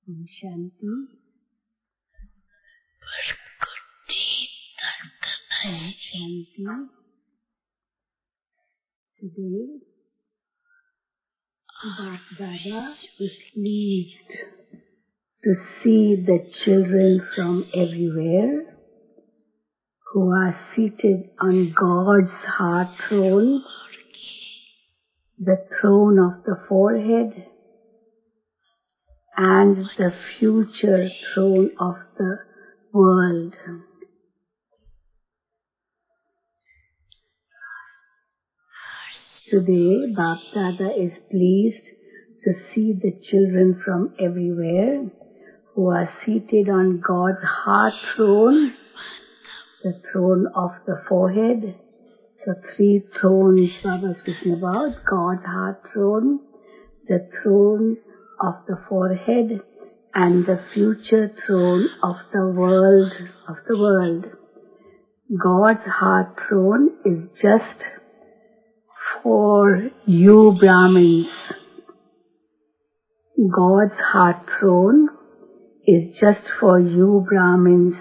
Om Shanti. Om Shanti. Today, Baba is pleased to see the children from everywhere who are seated on God's heart throne, the throne of the forehead, and the future throne of the world. Today, Baba is pleased to see the children from everywhere who are seated on God's heart throne, the throne of the forehead. So 3 thrones Baba is speaking about: God's heart throne, the throne of the forehead, and the future throne of the world. God's heart throne is just for you Brahmins. God's heart throne is just for you Brahmins.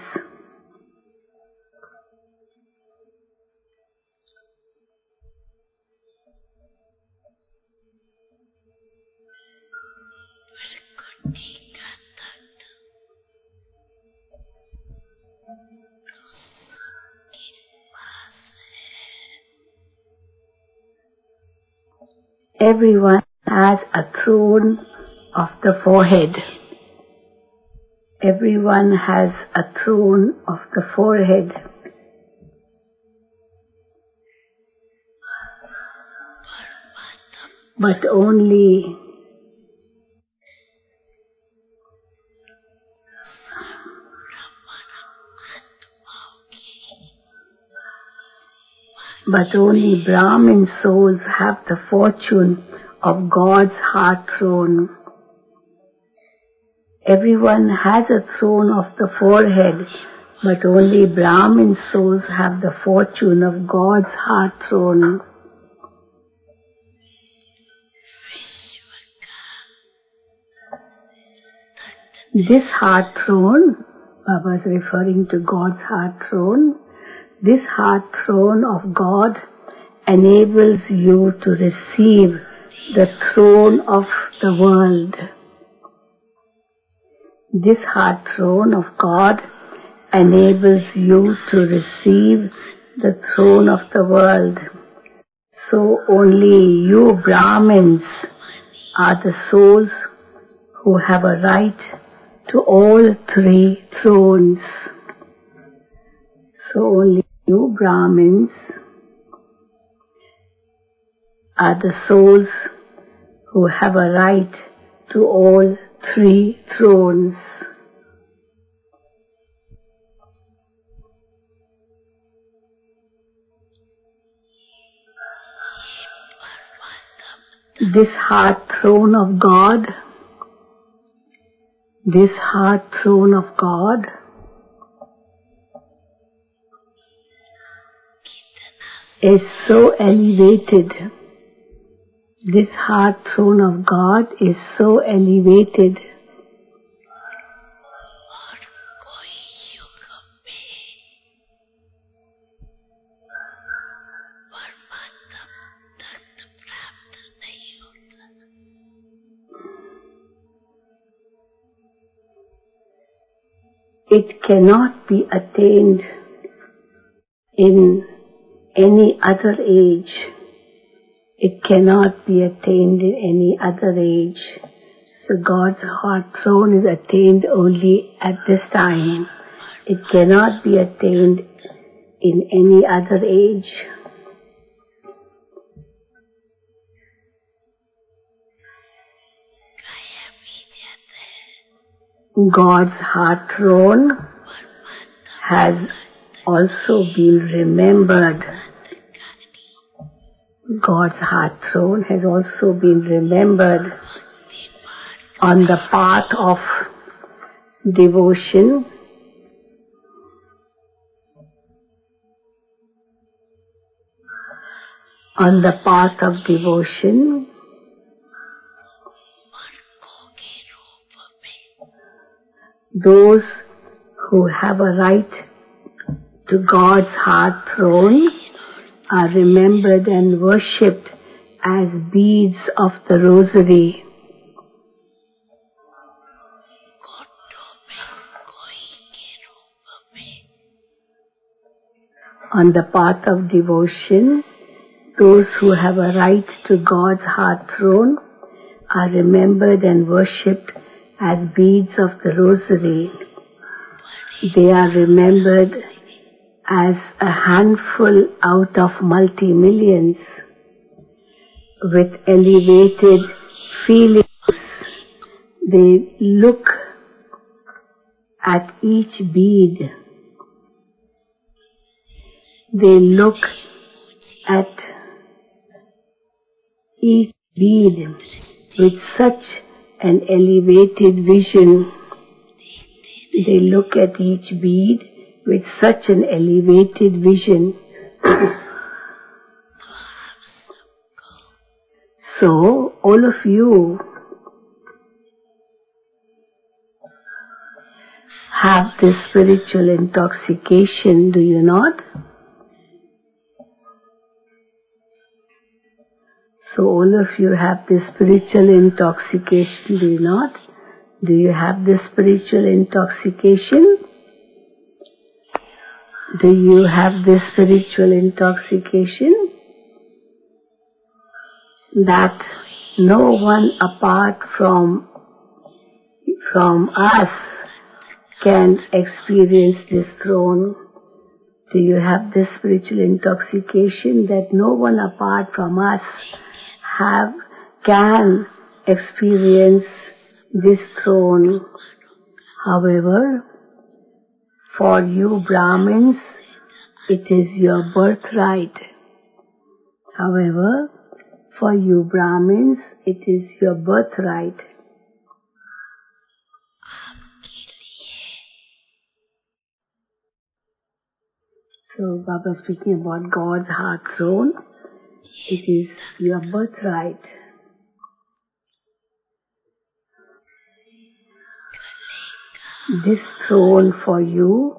Everyone has a throne of the forehead. Everyone has a throne of the forehead. But only Brahmin souls have the fortune of God's heart throne. Everyone has a throne of the forehead, but only Brahmin souls have the fortune of God's heart throne. This heart throne, Baba is referring to God's heart throne. This heart throne of God enables you to receive the throne of the world. This heart throne of God enables you to receive the throne of the world. So only you Brahmins are the souls who have a right to all 3 thrones. So only you Brahmins are the souls who have a right to all 3 thrones. This heart throne of God, is so elevated. This heart throne of God is so elevated. It cannot be attained in any other age. It cannot be attained in any other age. So God's heart throne is attained only at this time. It cannot be attained in any other age. God's heart throne has also been remembered. God's heart throne has also been remembered on the path of devotion. On the path of devotion, Those who have a right to God's heart throne are remembered and worshipped as beads of the rosary. On the path of devotion, those who have a right to God's heart throne are remembered and worshipped as beads of the rosary. They are remembered as a handful out of multi-millions with elevated feelings. They look at each bead. They look at each bead with such an elevated vision. They look at each bead with such an elevated vision. So, all of you have this spiritual intoxication, do you not? So all of you have this spiritual intoxication, do you not? Do you have this spiritual intoxication? Do you have this spiritual intoxication? That no one apart from us can experience this throne. Do you have this spiritual intoxication that no one apart from us can experience this throne? However, for you Brahmins, it is your birthright. However, for you Brahmins, it is your birthright. So Baba is speaking about God's heart throne. It is your birthright. This throne for you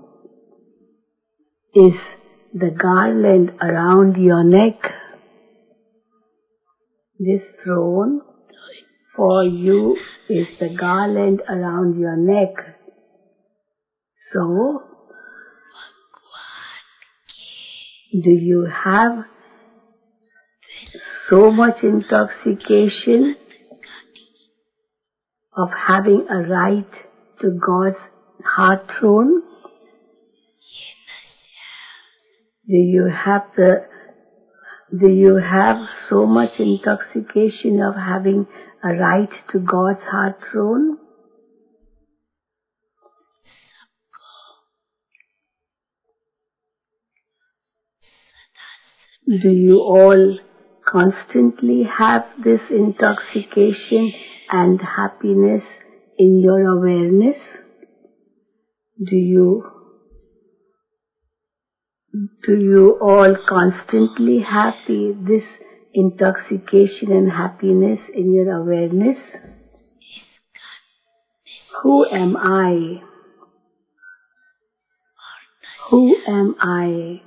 is the garland around your neck. This throne for you is the garland around your neck. So, do you have so much intoxication of having a right to God's heart throne? Do you have so much intoxication of having a right to God's heart throne? Do you all constantly have this intoxication and happiness in your awareness? Do you all constantly have this intoxication and happiness in your awareness? Who am I? Who am I?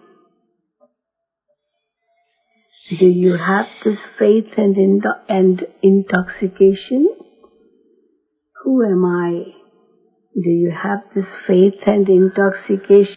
Do you have this faith and intoxication? Who am I? Do you have this faith and intoxication?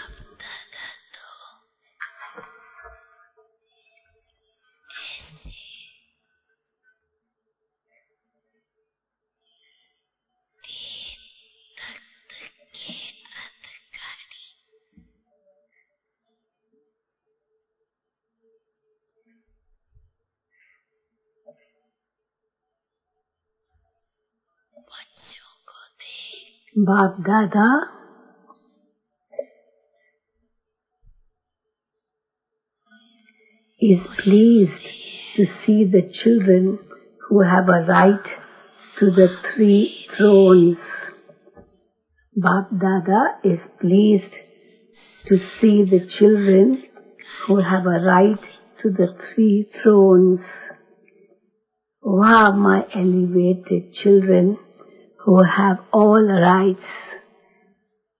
Bap Dada is pleased to see the children who have a right to the 3 thrones. Bap Dada is pleased to see the children who have a right to the 3 thrones. Wow, my elevated children who have all rights.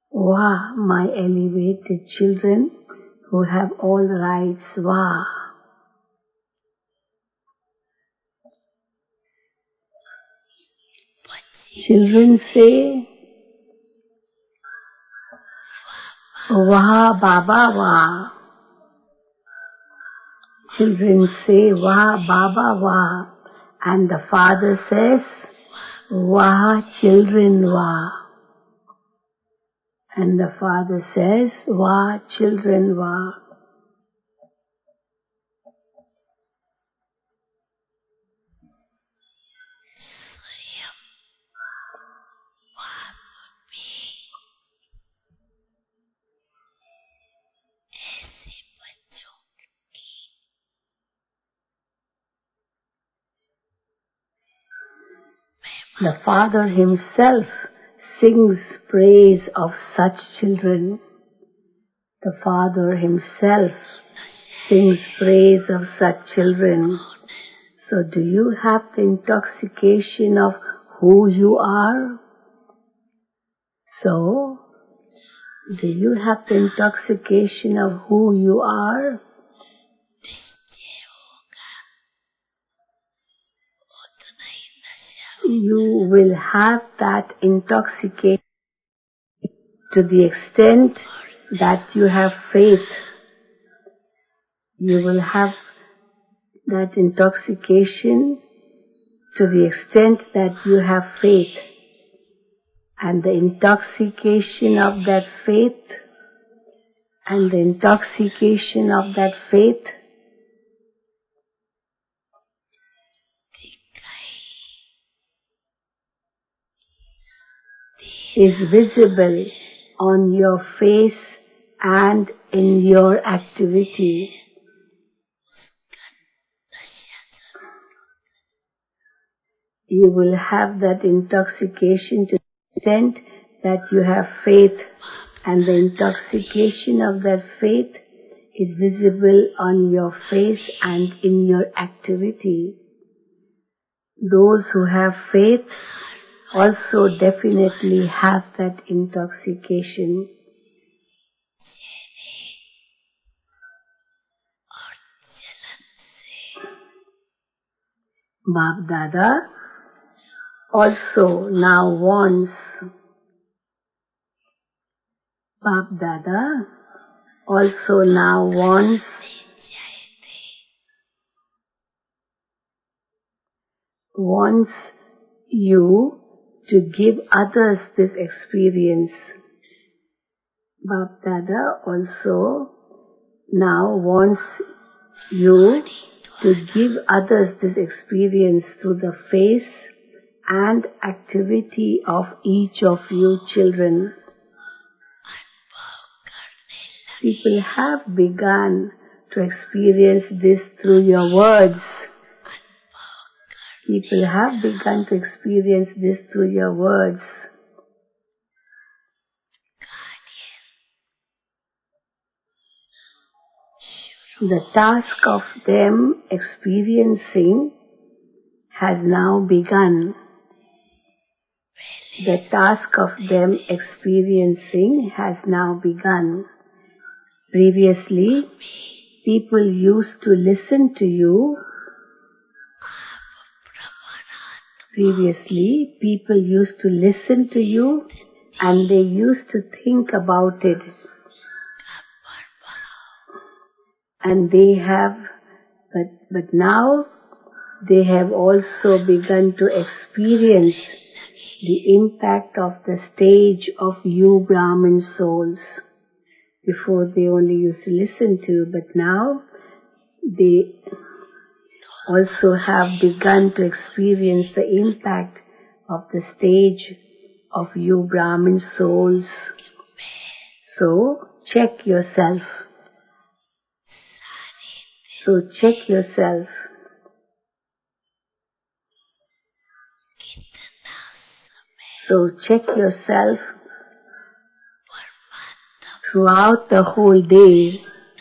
Wah, my elevated children who have all rights. Wah. Children say, Wah, Baba, Wah. Children say, Wah, Baba, Wah. And the father says, Wah, children, Wah. And the father says, Wah, children, Wah. The Father himself sings praise of such children. The Father himself sings praise of such children. So do you have the intoxication of who you are? So, do you have the intoxication of who you are? You will have that intoxication to the extent that you have faith. You will have that intoxication to the extent that you have faith. And the intoxication of that faith, and the intoxication of that faith is visible on your face and in your activity. You will have that intoxication to the extent that you have faith, and the intoxication of that faith is visible on your face and in your activity. Those who have faith also definitely have that intoxication. Bap Dada also now wants you to give others this experience. Bap Dada also now wants you to give others this experience through the face and activity of each of you children. People have begun to experience this through your words. People have begun to experience this through your words. The task of them experiencing has now begun. The task of them experiencing has now begun. Previously, people used to listen to you. And they used to think about it. And but now they have also begun to experience the impact of the stage of you Brahmin souls. Before they only used to listen to, but now they also have begun to experience the impact of the stage of you Brahmin souls. So check yourself. So check yourself. Throughout the whole day.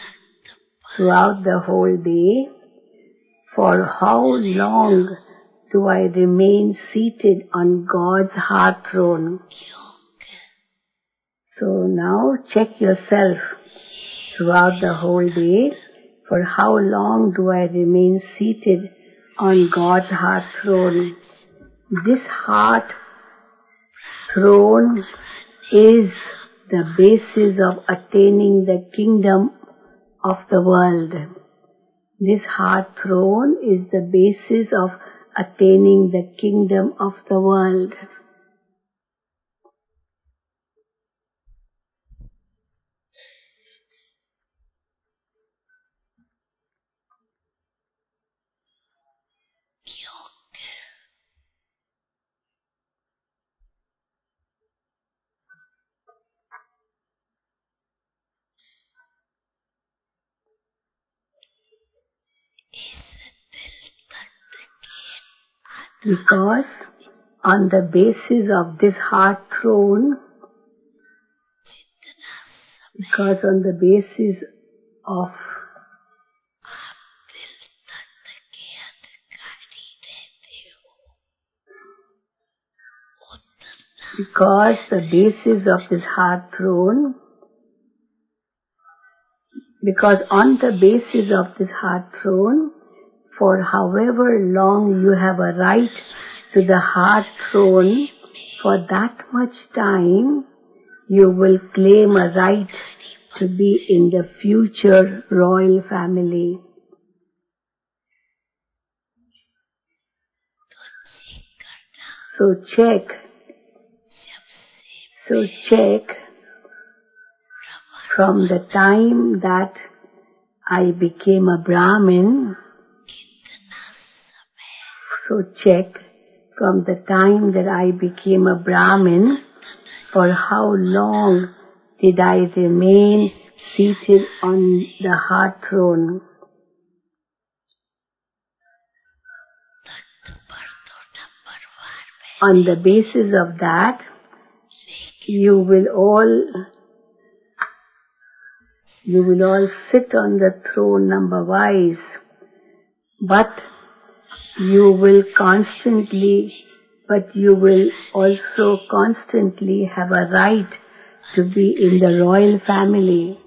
For how long do I remain seated on God's heart throne? So now check yourself throughout the whole day. For how long do I remain seated on God's heart throne? This heart throne is the basis of attaining the kingdom of the world. This heart throne is the basis of attaining the kingdom of the world. Because on the basis of this heart throne, because on the basis of because the basis of this heart throne, because on the basis of this heart throne, for however long you have a right to the heart throne, for that much time you will claim a right to be in the future royal family. So check from the time that I became a Brahmin. So check from the time that I became a Brahmin, for how long did I remain seated on the heart throne? On the basis of that, you will all sit on the throne number-wise, but you will also constantly have a right to be in the royal family.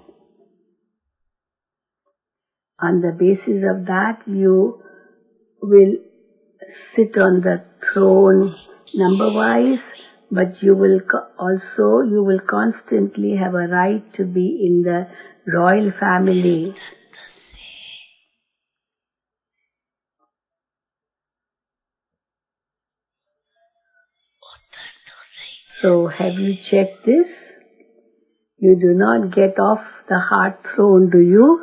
On the basis of that, you will sit on the throne number-wise, but you will constantly have a right to be in the royal family. So have you checked this? You do not get off the heart throne, do you?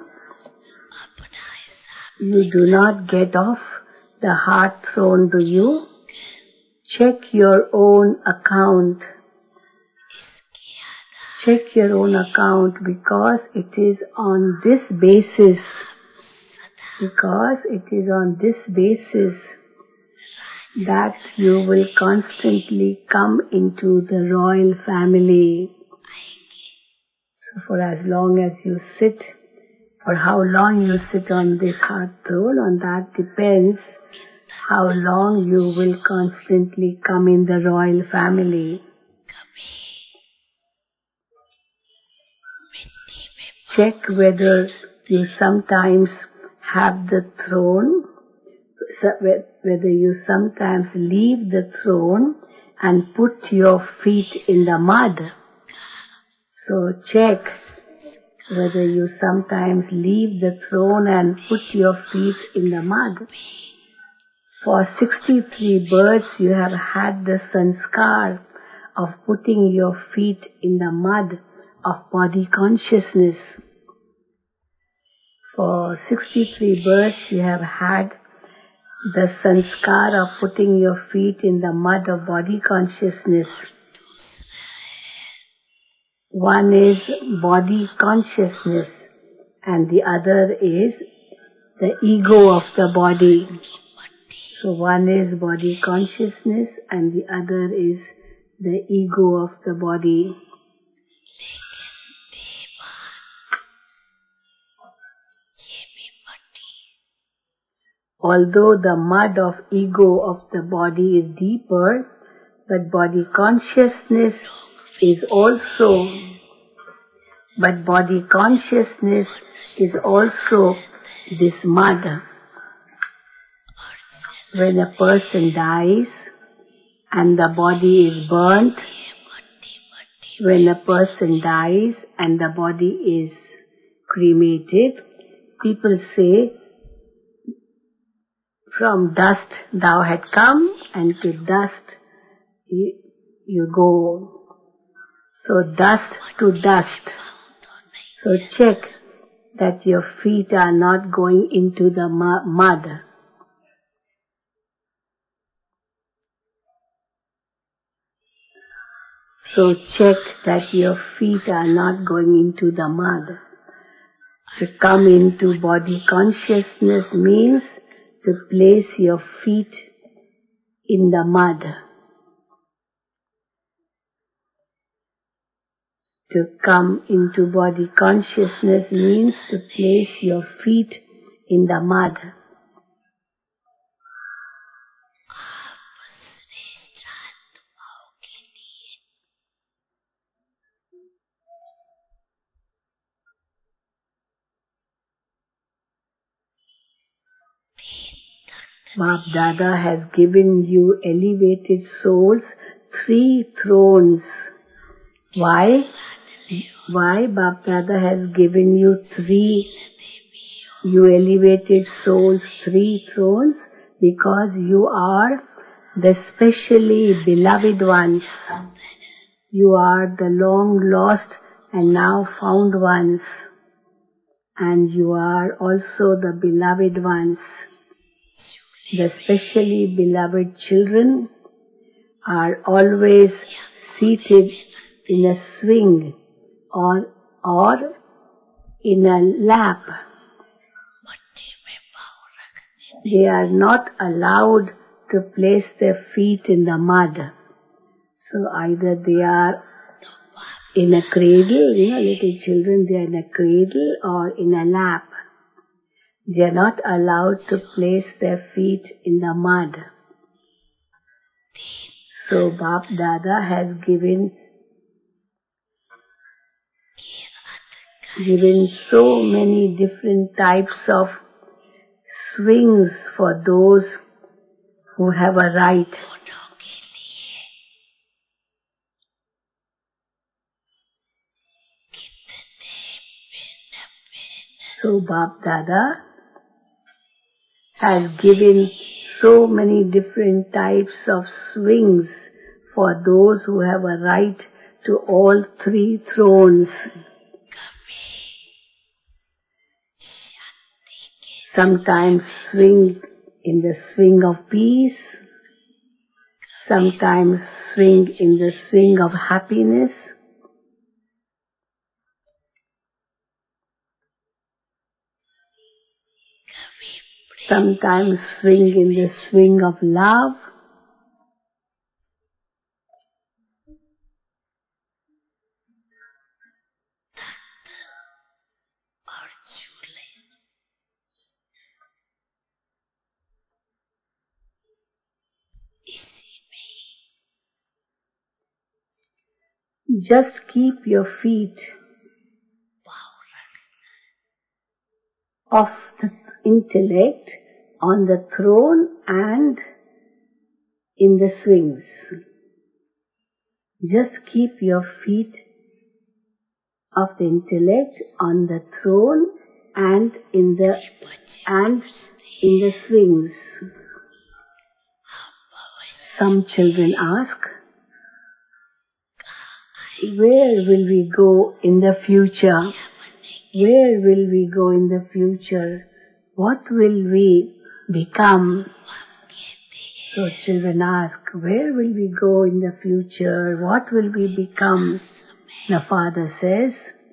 You do not get off the heart throne, do you? Check your own account. Check your own account, because it is on this basis. Because it is on this basis that you will constantly come into the royal family. So for as long as you sit, for how long you sit on this heart throne, on that depends how long you will constantly come in the royal family. Check whether you sometimes have the throne, whether you sometimes leave the throne and put your feet in the mud. So check whether you sometimes leave the throne and put your feet in the mud. For 63 births you have had the sanskar of putting your feet in the mud of body consciousness. For 63 births you have had the sanskar of putting your feet in the mud of body consciousness. One is body consciousness and the other is the ego of the body. So one is body consciousness and the other is the ego of the body. Although the mud of ego of the body is deeper, but body consciousness is also But body consciousness is also this mud. When a person dies and the body is burnt, when a person dies and the body is cremated, people say, from dust thou had come and to dust you go. So dust to dust. So check that your feet are not going into the mud. So check that your feet are not going into the mud. To come into body consciousness means to place your feet in the mud. To come into body consciousness means to place your feet in the mud. Bap Dada has given you elevated souls 3 thrones. Why? Why Bap Dada has given you elevated souls 3 thrones? Because you are the specially beloved ones. You are the long lost and now found ones. And you are also the beloved ones. The specially beloved children are always seated in a swing or in a lap. They are not allowed to place their feet in the mud. So either they are in a cradle, little children, they are in a cradle or in a lap. They are not allowed to place their feet in the mud. So Bap Dada has given so many different types of swings for those who have a right. So Bap Dada has given so many different types of swings for those who have a right to all 3 thrones. Sometimes swing in the swing of peace, sometimes swing in the swing of happiness, sometimes swing in the swing of love, just keep your feet of the intellect on the throne and in the swings. Just keep your feet of the intellect on the throne and in the swings. Some children ask, where will we go in the future? Where will we go in the future? What will we become? So children ask, where will we go in the future? What will we become? The Father says,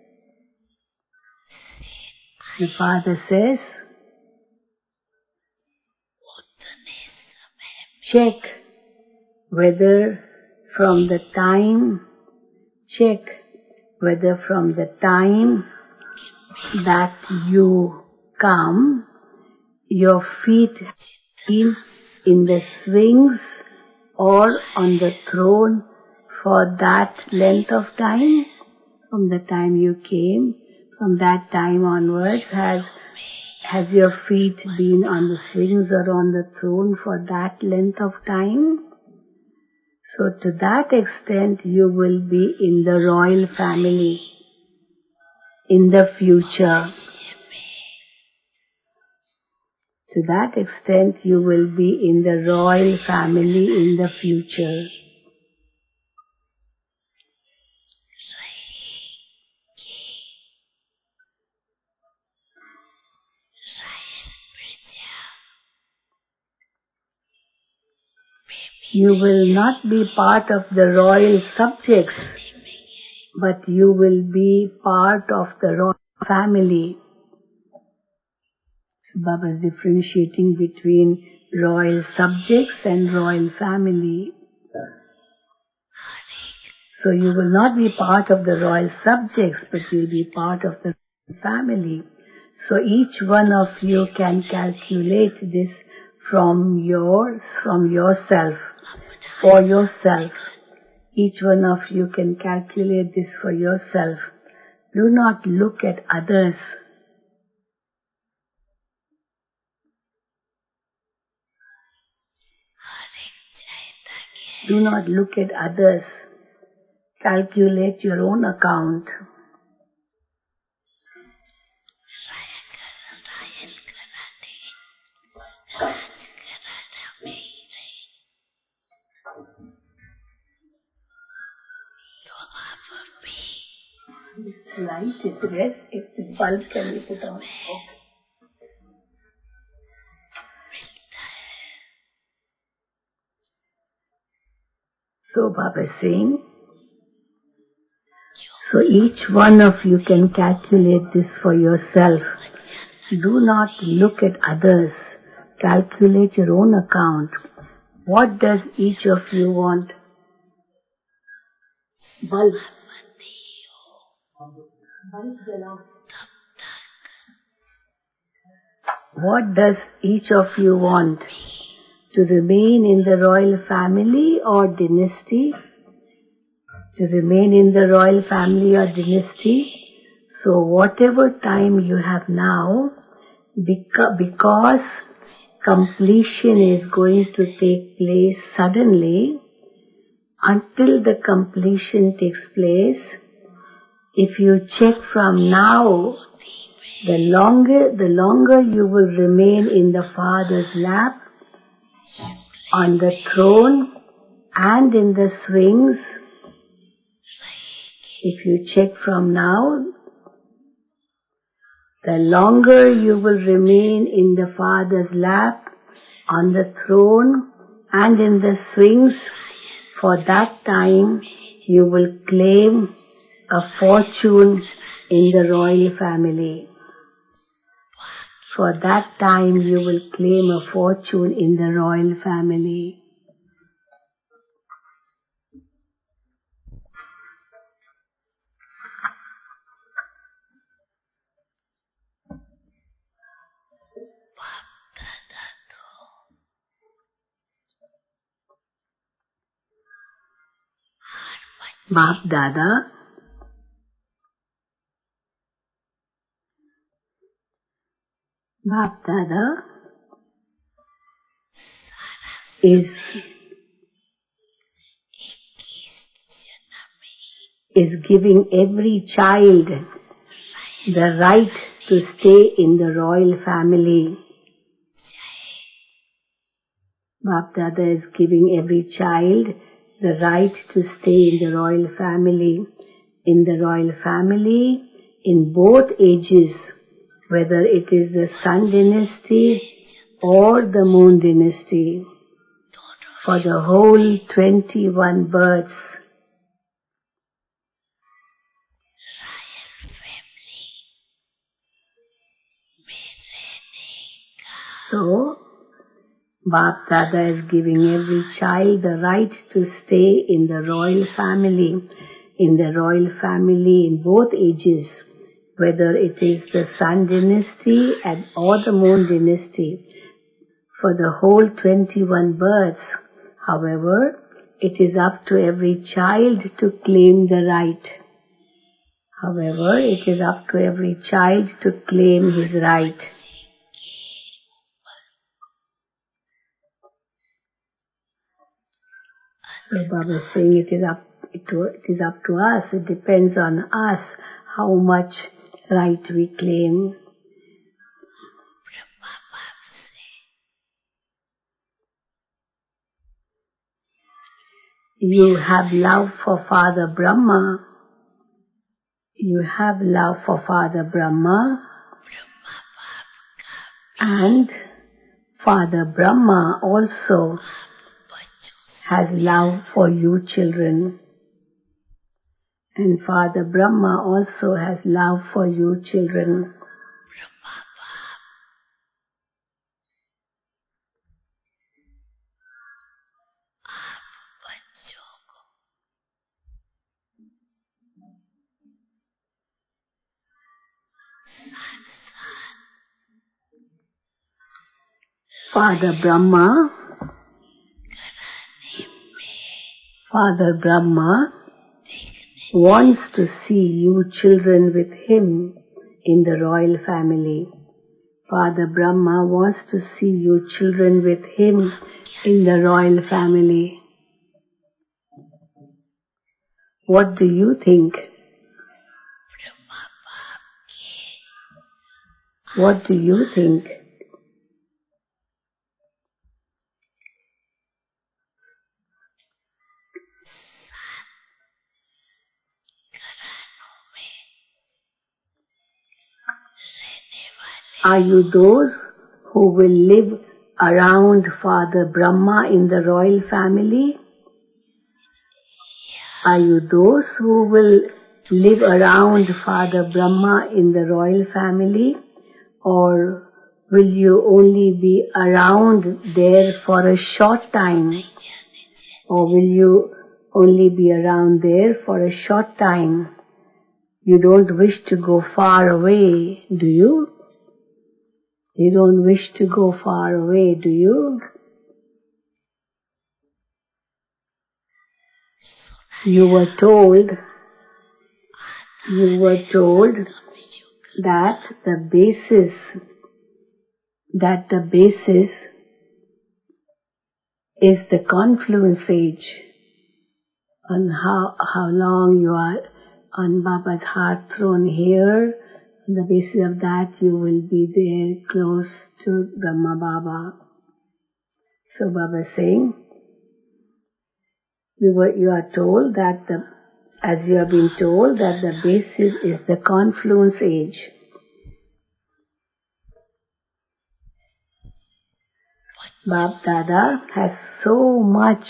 check whether from the time that you come, your feet in the swings or on the throne for that length of time. from the time you came, from that time onwards, has your feet been on the swings or on the throne for that length of time? So to that extent you will be in the royal family in the future. To that extent you will be in the royal family in the future. You will not be part of the royal subjects, but you will be part of the royal family. So Baba is differentiating between royal subjects and royal family. So you will not be part of the royal subjects, but you will be part of the royal family. So each one of you can calculate this from yourself, for yourself. Each one of you can calculate this for yourself. Do not look at others. Do not look at others. Calculate your own account. This light is red. If the bulb can be put on. Okay. So Baba is saying, so each one of you can calculate this for yourself. Do not look at others. Calculate your own account. What does each of you want? Bulb. What does each of you want? To remain in the royal family or dynasty? To remain in the royal family or dynasty? So whatever time you have now, because completion is going to take place suddenly, until the completion takes place, if you check from now, the longer you will remain in the Father's lap, on the throne and in the swings, if you check from now, the longer you will remain in the Father's lap, on the throne and in the swings, for that time you will claim a fortune in the royal family. For that time you will claim a fortune in the royal family. Baap Dada is giving every child the right to stay in the royal family. Baap Dada is giving every child the right to stay in the royal family. In the royal family, in both ages, whether it is the Sun dynasty or the Moon dynasty, for the whole 21 births. So, Baap Dada is giving every child the right to stay in the royal family in both ages, whether it is the Sun dynasty or the Moon dynasty, for the whole 21 births. However, it is up to every child to claim the right. However, it is up to every child to claim his right. So Baba is saying it is up to us. It depends on us how much right we claim. You have love for Father Brahma. You have love for Father Brahma. And Father Brahma also has love for you children. And Father Brahma also has love for you children. Father Brahma wants to see you children with him in the royal family. Father Brahma wants to see you children with him in the royal family. What do you think? What do you think? Are you those who will live around Father Brahma in the royal family? Are you those who will live around Father Brahma in the royal family? Or will you only be around there for a short time? Or will you only be around there for a short time? You don't wish to go far away, do you? You don't wish to go far away, do you? You were told that the basis is the confluence age, on how long you are on Baba's heart throne here. On the basis of that, you will be there close to Brahma Baba. So Baba is saying, you are told that as you have been told that the basis is the confluence age. Bab Dada has so much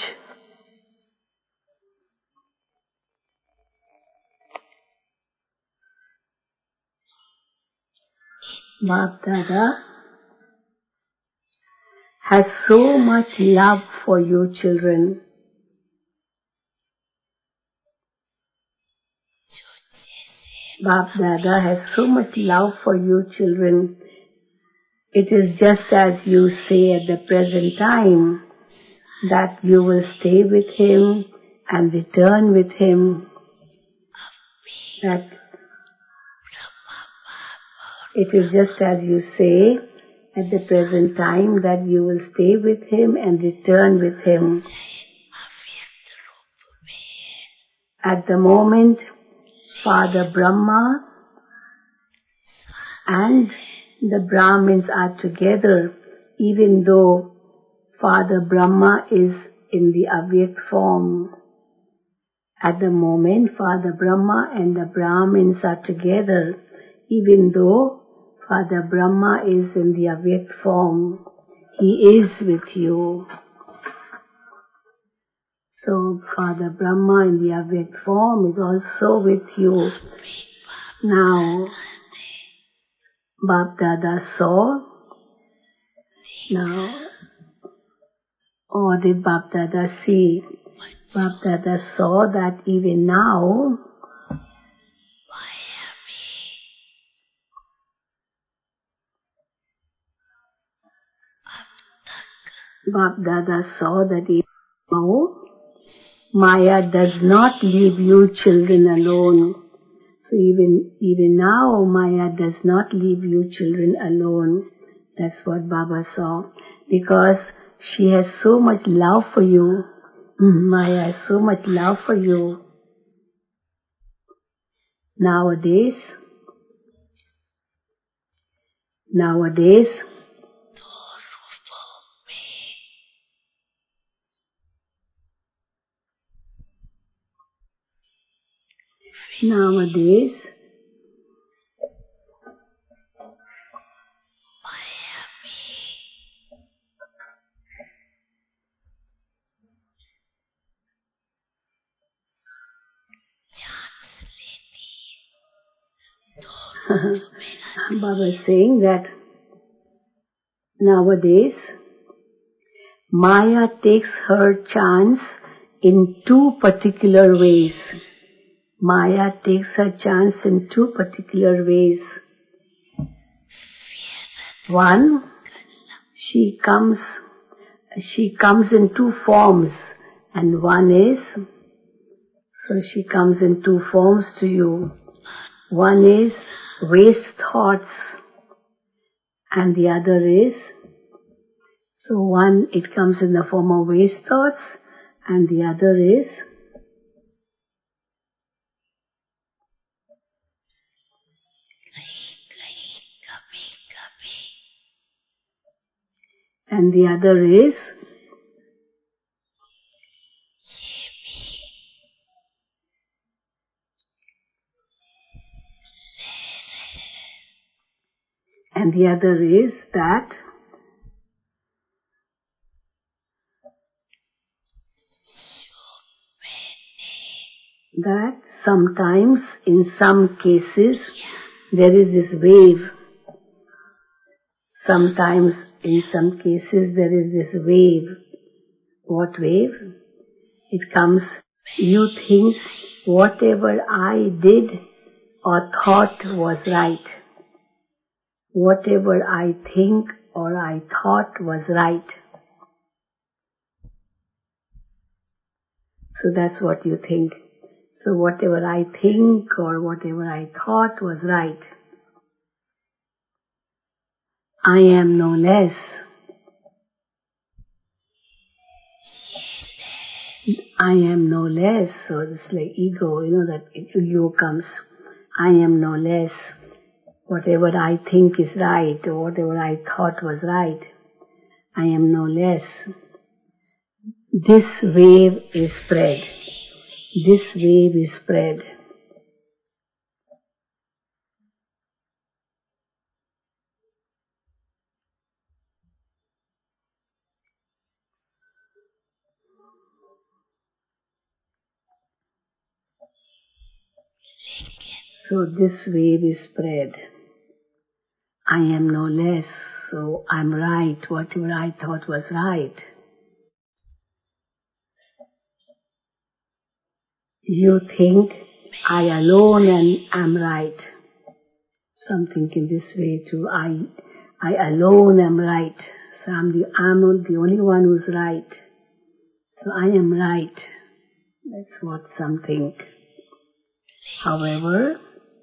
love for you children. Bab Dada has so much love for you children. It is just as you say at the present time that you will stay with him and return with him. That it is just as you say at the present time that you will stay with him and return with him. At the moment, Father Brahma and the Brahmins are together, even though Father Brahma is in the Avyakt form. At the moment, Father Brahma and the Brahmins are together, even though Father Brahma is in the Avyakt form. He is with you. So Father Brahma in the Avyakt form is also with you. Now, Bab Dada saw. Now, or did Bab Dada see? Bab Dada saw that even now, Bab Dada saw that even now, Maya does not leave you children alone. So even now, Maya does not leave you children alone. That's what Baba saw. Because she has so much love for you. Maya has so much love for you. Nowadays, nowadays, Baba is saying that nowadays, Maya takes her chance in two particular ways. Maya takes her chance in two particular ways. One, she comes in two forms, and one is, so she comes in two forms to you. One is waste thoughts, and the other is, so one, it comes in the form of waste thoughts, and the other is that sometimes, in some cases, there is this wave. Sometimes, in some cases, there is this wave. What wave? It comes, you think whatever I did or thought was right. Whatever I think or I thought was right. So that's what you think. So whatever I think or whatever I thought was right. I am no less. I am no less. So it's like ego, that ego comes. I am no less. Whatever I think is right or whatever I thought was right. I am no less. This wave is spread. This wave is spread. So this wave is spread. I am no less, so I'm right. Whatever I thought was right. You think I alone am right. Something in this way too. I alone am right. So I'm the only one who's right. So I am right. That's what some think. However,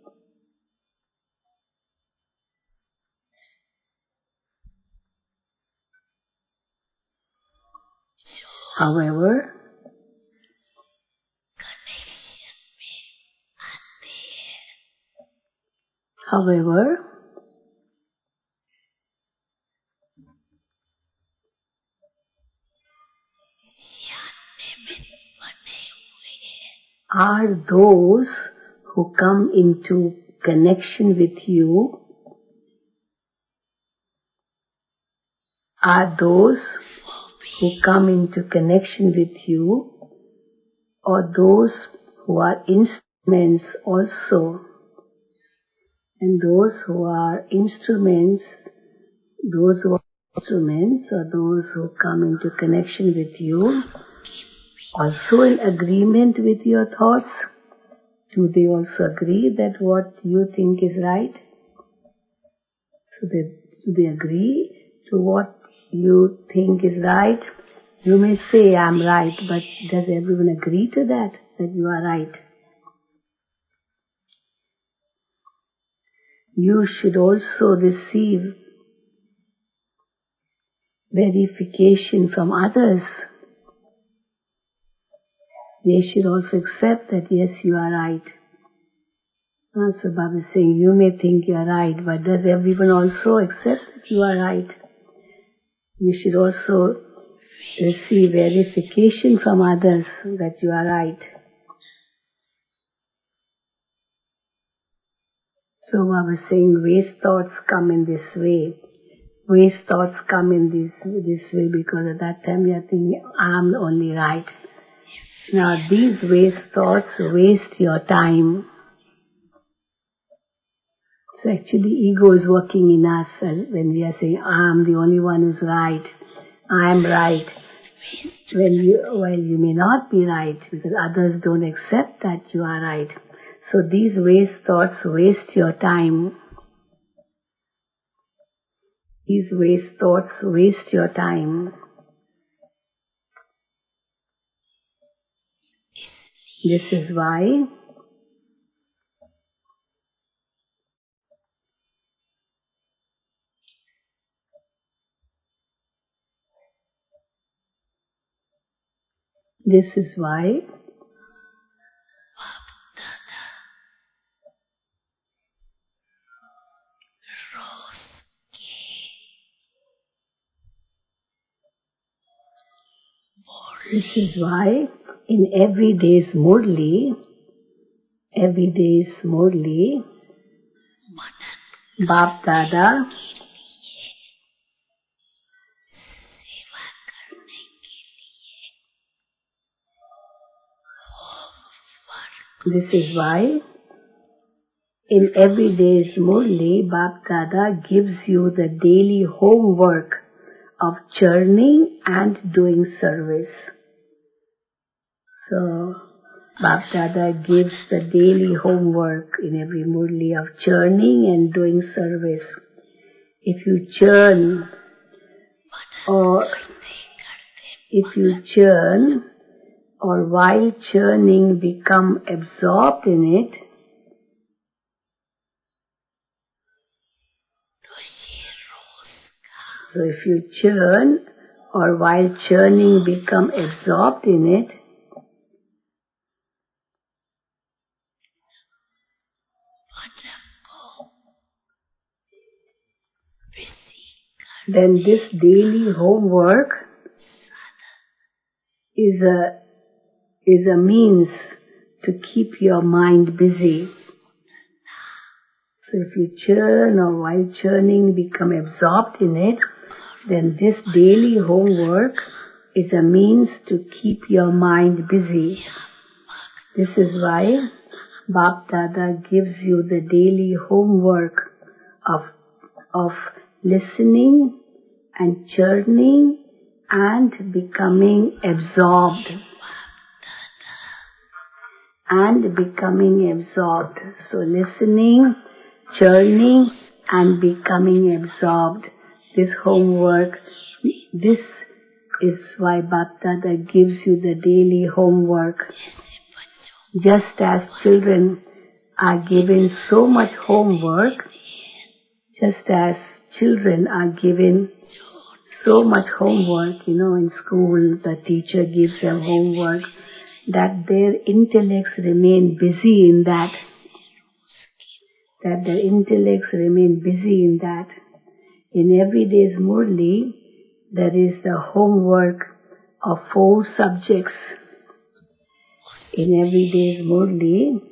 are those who come into connection with you, or those who are instruments also. And those who are instruments or those who come into connection with you, also in agreement with your thoughts. Do they also agree that what you think is right? So do they agree to what you think is right? You may say, I'm right, but does everyone agree to that you are right? you should also receive verification from others. They should also accept that yes, you are right. So Baba is saying, you may think you are right, but does everyone also accept that you are right? You should also receive verification from others that you are right. So Baba is saying, waste thoughts come in this way. Waste thoughts come in this way because at that time you are thinking, I'm only right. Now these waste thoughts waste your time. So actually ego is working in us when we are saying, I'm the only one who's right. I am right. While you may not be right because others don't accept that you are right. So these waste thoughts waste your time. These waste thoughts waste your time. This is why in everyday's Murli, Bap Dada This is why in everyday's Murli, Bap Dada gives you the daily homework of churning and doing service. So, Bap Dada gives the daily homework in every Murli of churning and doing service. If you churn or while churning become absorbed in it, so if you churn or while churning become absorbed in it, then this daily homework is a means to keep your mind busy. So if you churn or while churning become absorbed in it, then this daily homework is a means to keep your mind busy. This is why Bap Dada gives you the daily homework of listening and churning and becoming absorbed. So listening, churning and becoming absorbed. This homework, this is why Bap Dada gives you the daily homework. Just as children are given so much homework, in school the teacher gives them homework, that their intellects remain busy in that. In everyday's Murli, there is the homework of 4 subjects. In everyday's Murli,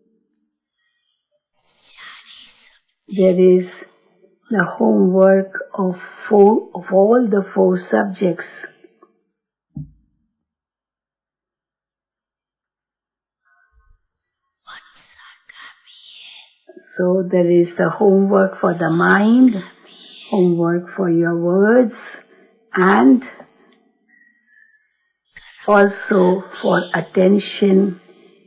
there is the homework of all the 4 subjects. So there is the homework for the mind, homework for your words, and also for attention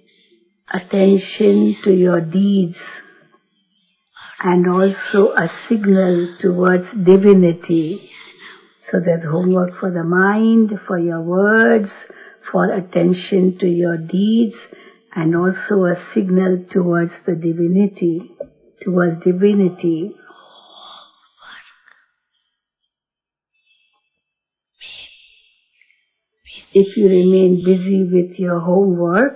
to your deeds, and also a signal towards divinity. So there's homework for the mind, for your words, for attention to your deeds, and also a signal towards the divinity. towards divinity. If you remain busy with your homework,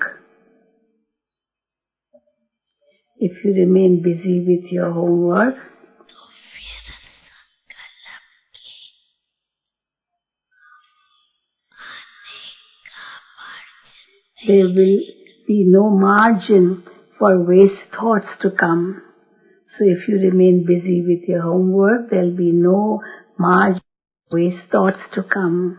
there will be no margin for waste thoughts to come. So if you remain busy with your homework, there will be no margin for waste thoughts to come.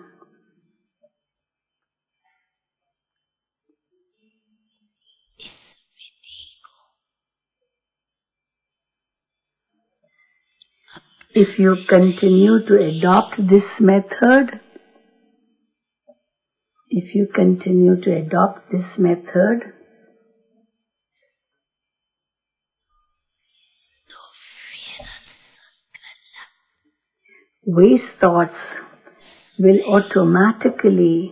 If you continue to adopt this method, waste thoughts will automatically,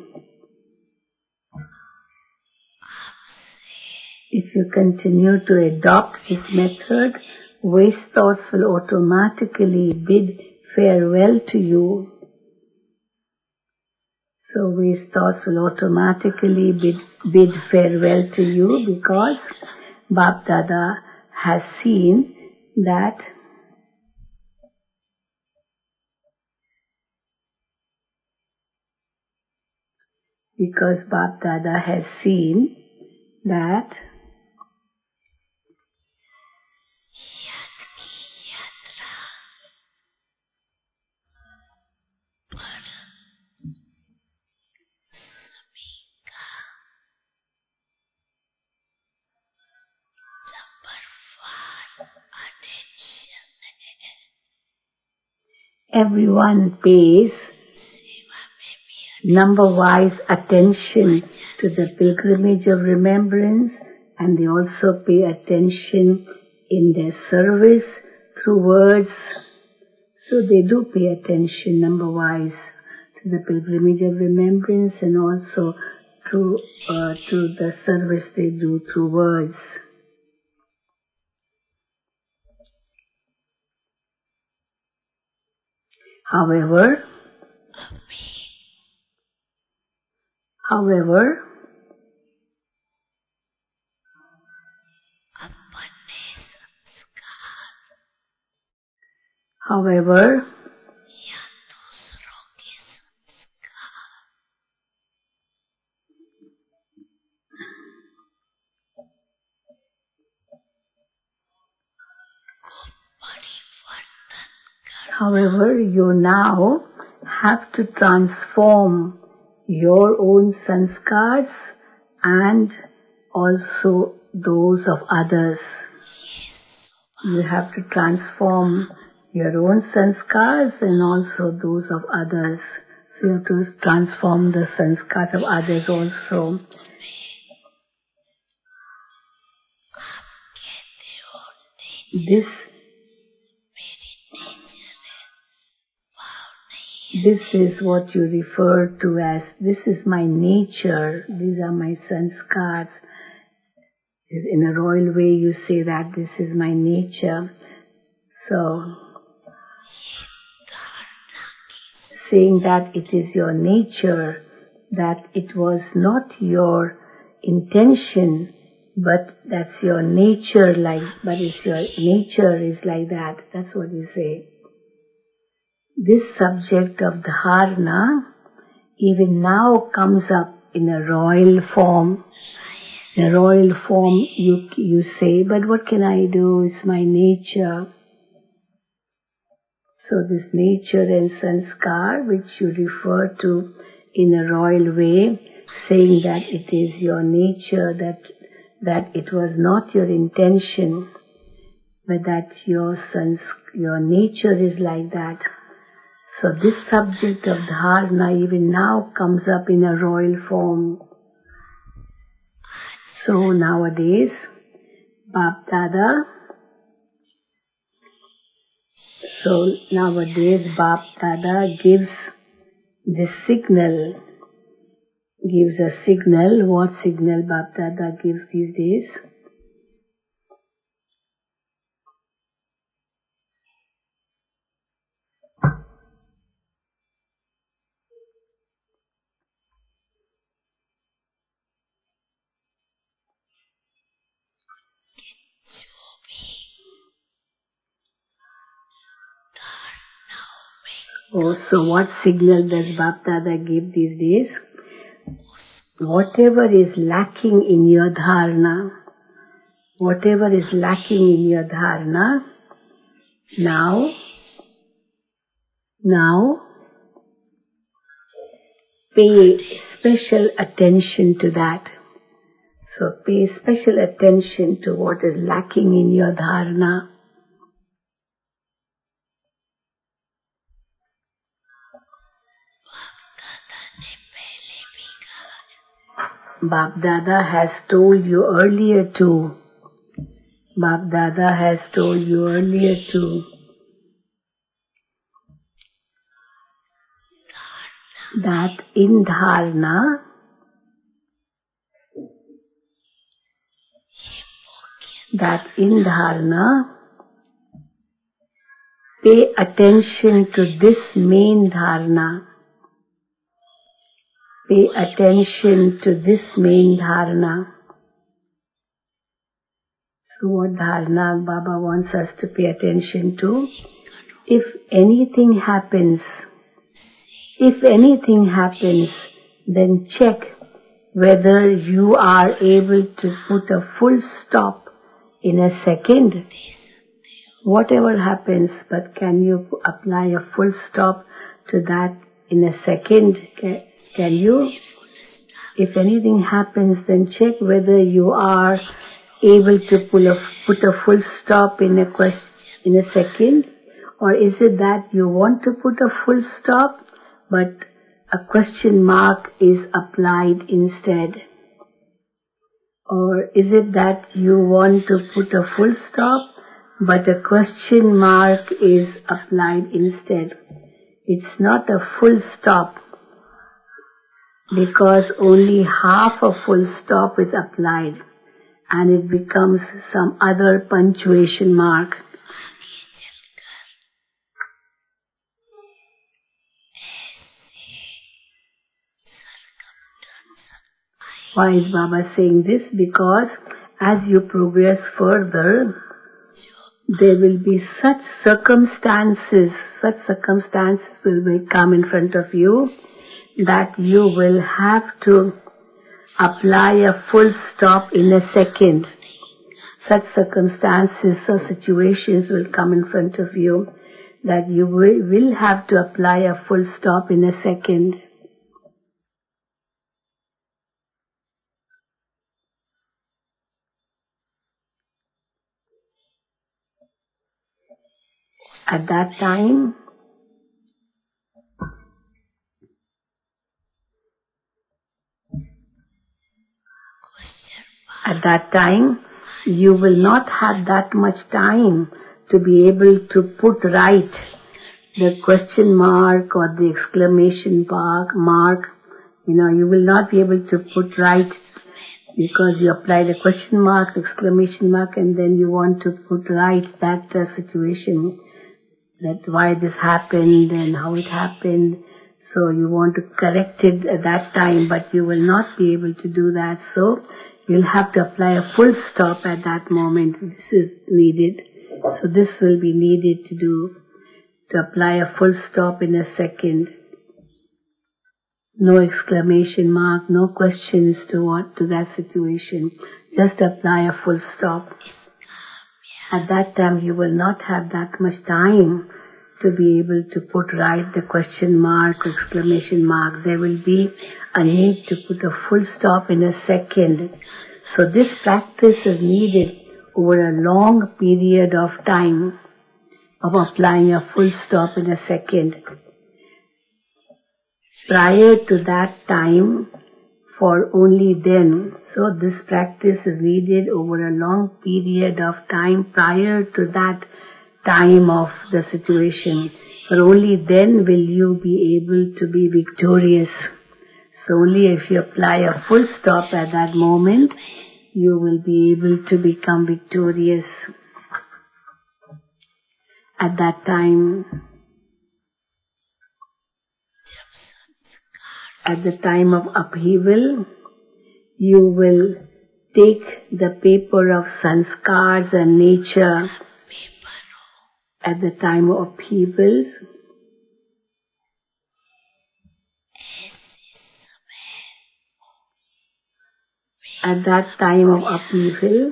bid farewell to you. So waste thoughts will automatically bid farewell to you because Bap Dada has seen that everyone pays number-wise attention to the pilgrimage of remembrance, and they also pay attention in their service through words. So they do pay attention number-wise to the pilgrimage of remembrance and also to the service they do through words. However, you now have to transform your own sanskars and also those of others. You have to transform your own sanskars and also those of others. So you have to transform the sanskars of others also. This is what you refer to as, this is my nature, these are my sanskars. In a royal way you say that this is my nature. So, saying that it is your nature, that it was not your intention, but that's your nature but it's your nature is like that. That's what you say. This subject of dharana even now comes up in a royal form. In a royal form you say, but what can I do? It's my nature. So this nature and sanskar which you refer to in a royal way, saying that it is your nature, that it was not your intention, but that your nature is like that. So this subject of dharana even now comes up in a royal form. So nowadays, Bap Dada gives this signal, gives a signal. What signal Bap Dada gives these days? Oh, so what signal does Bap Dada give these days? Whatever is lacking in your dharana, whatever is lacking in your dharana, now, pay special attention to that. So pay special attention to what is lacking in your dharana. Bap Dada has told you earlier too. Bap Dada has told you earlier too that in dharana, pay attention to this main dharana. Pay attention to this main dharana. So what dharana Baba wants us to pay attention to? If anything happens, then check whether you are able to put a full stop in a second. Whatever happens, but can you apply a full stop to that in a second? Can you? If anything happens, then check whether you are able to put a full stop in a second, or is it that you want to put a full stop, but a question mark is applied instead? Or is it that you want to put a full stop, but a question mark is applied instead? It's not a full stop, because only half a full stop is applied, and it becomes some other punctuation mark. Why is Baba saying this? Because as you progress further, there will be such circumstances will come in front of you that you will have to apply a full stop in a second. Such circumstances or situations will come in front of you that you will have to apply a full stop in a second. At that time, you will not have that much time to be able to put right the question mark or the exclamation mark. You will not be able to put right because you apply the question mark, exclamation mark, and then you want to put right that situation, that why this happened and how it happened. So you want to correct it at that time, but you will not be able to do that. So you'll have to apply a full stop at that moment. This is needed. So this will be needed to apply a full stop in a second. No exclamation mark, no questions to that situation. Just apply a full stop. At that time, you will not have that much time to be able to put right the question mark, exclamation mark. There will be a need to put a full stop in a second. So this practice is needed over a long period of time of applying a full stop in a second. Prior to that time, for only then. So this practice is needed over a long period of time prior to that time of the situation. For only then will you be able to be victorious. So only if you apply a full stop at that moment, you will be able to become victorious. At that time, at the time of upheaval, you will take the paper of sanskars and nature. At the time of upheavals, at that time of upheaval,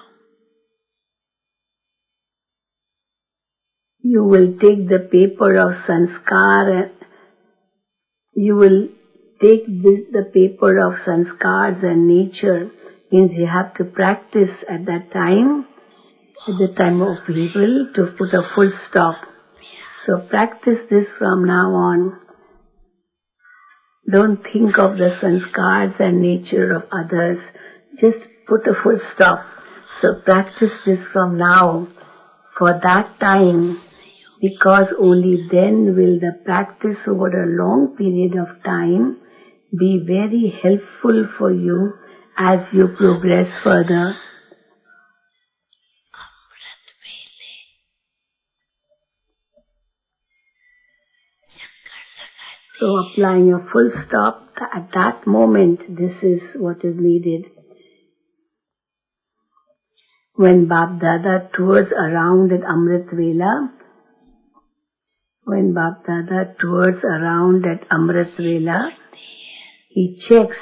you will take the paper of sanskar, you will take the paper of sanskars and nature, means you have to practice at that time, at the time of upheaval, to put a full stop. So practice this from now on. Don't think of the sanskars and nature of others. Just put a full stop. So practice this from now, for that time, because only then will the practice over a long period of time be very helpful for you as you progress further. So applying a full stop at that moment, this is what is needed. When Bap Dada tours around at Amrit Vela, he checks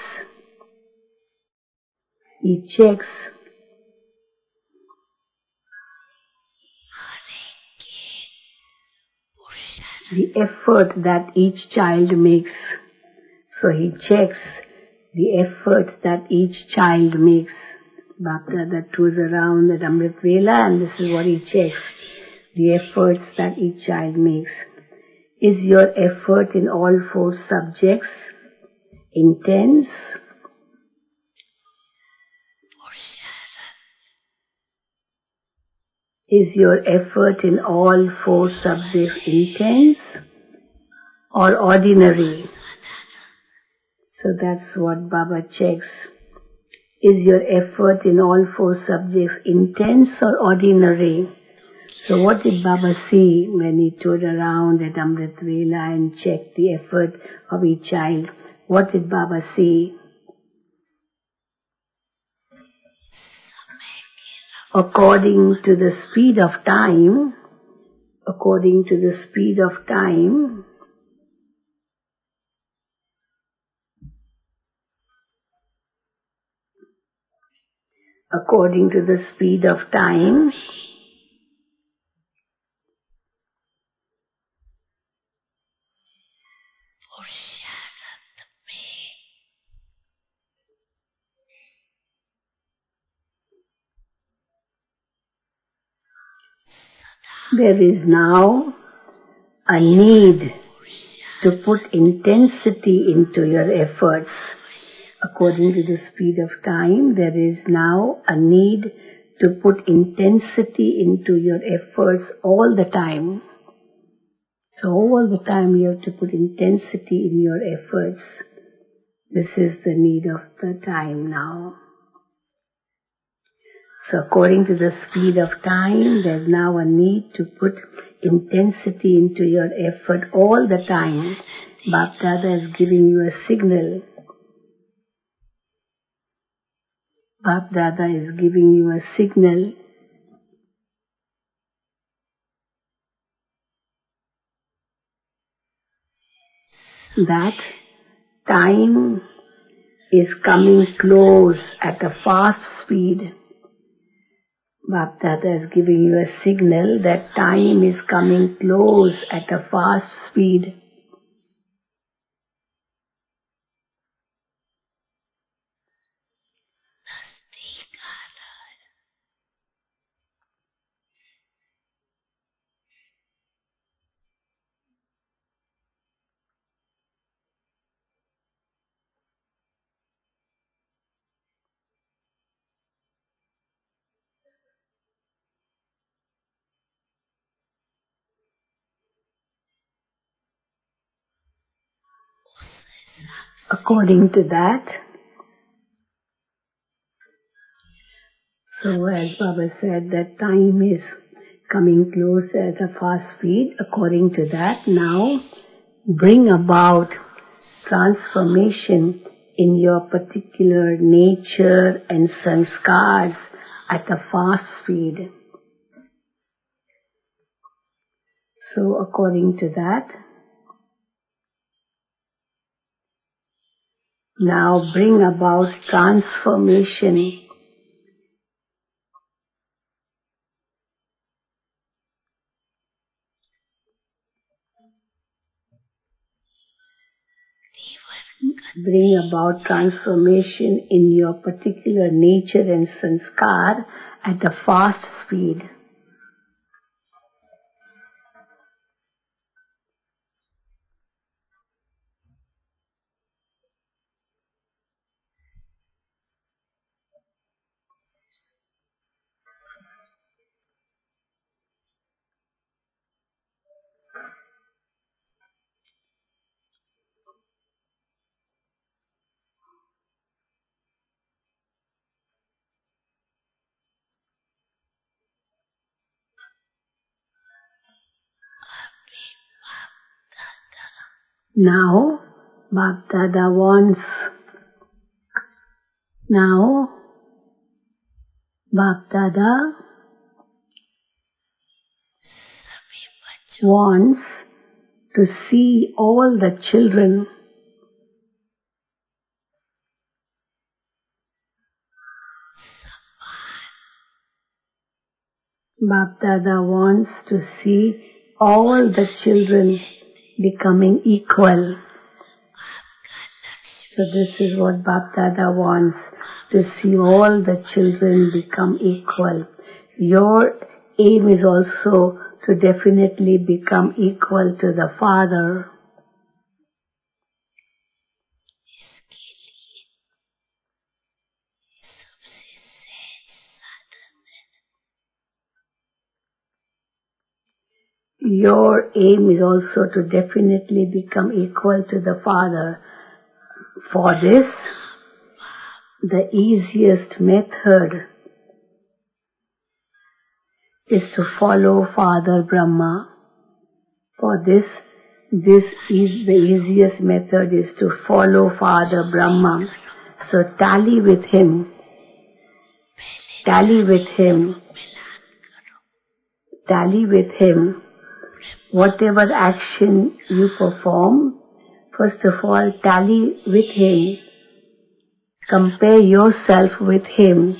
the effort that each child makes. So he checks the effort that each child makes. Bap Dada tours around at Amrit Vela, and this is what he checks. The efforts that each child makes. Is your effort in all 4 subjects intense? Is your effort in all 4 subjects intense or ordinary? So that's what Baba checks. Is your effort in all 4 subjects intense or ordinary? So what did Baba see when he toured around at Amrit Vela and checked the effort of each child? What did Baba see? According to the speed of time, according to the speed of time, there is now a need to put intensity into your efforts. According to the speed of time, there is now a need to put intensity into your efforts all the time. So all the time you have to put intensity in your efforts. This is the need of the time now. So according to the speed of time, there's now a need to put intensity into your effort all the time. Bap Dada is giving you a signal. Bap Dada is giving you a signal that time is coming close at a fast speed. Bap Dada is giving you a signal that time is coming close at a fast speed. According to that, so as Baba said that time is coming close at a fast speed, according to that, now bring about transformation in your particular nature and sanskars at a fast speed. So according to that, Now bring about transformation. Bring about transformation in your particular nature and sanskar at a fast speed. Now, Bap-Dada wants. Now, Bap-Dada wants to see all the children Bap-Dada wants to see all the children becoming equal. So this is what Bap-Dada wants, to see all the children become equal. Your aim is also to definitely become equal to the Father. Your aim is also to definitely become equal to the Father. For this, the easiest method is to follow Father Brahma. For this is the easiest method is to follow Father Brahma. So tally with him. Tally with him. Tally with him. Whatever action you perform, first of all, tally with him. Compare yourself with him.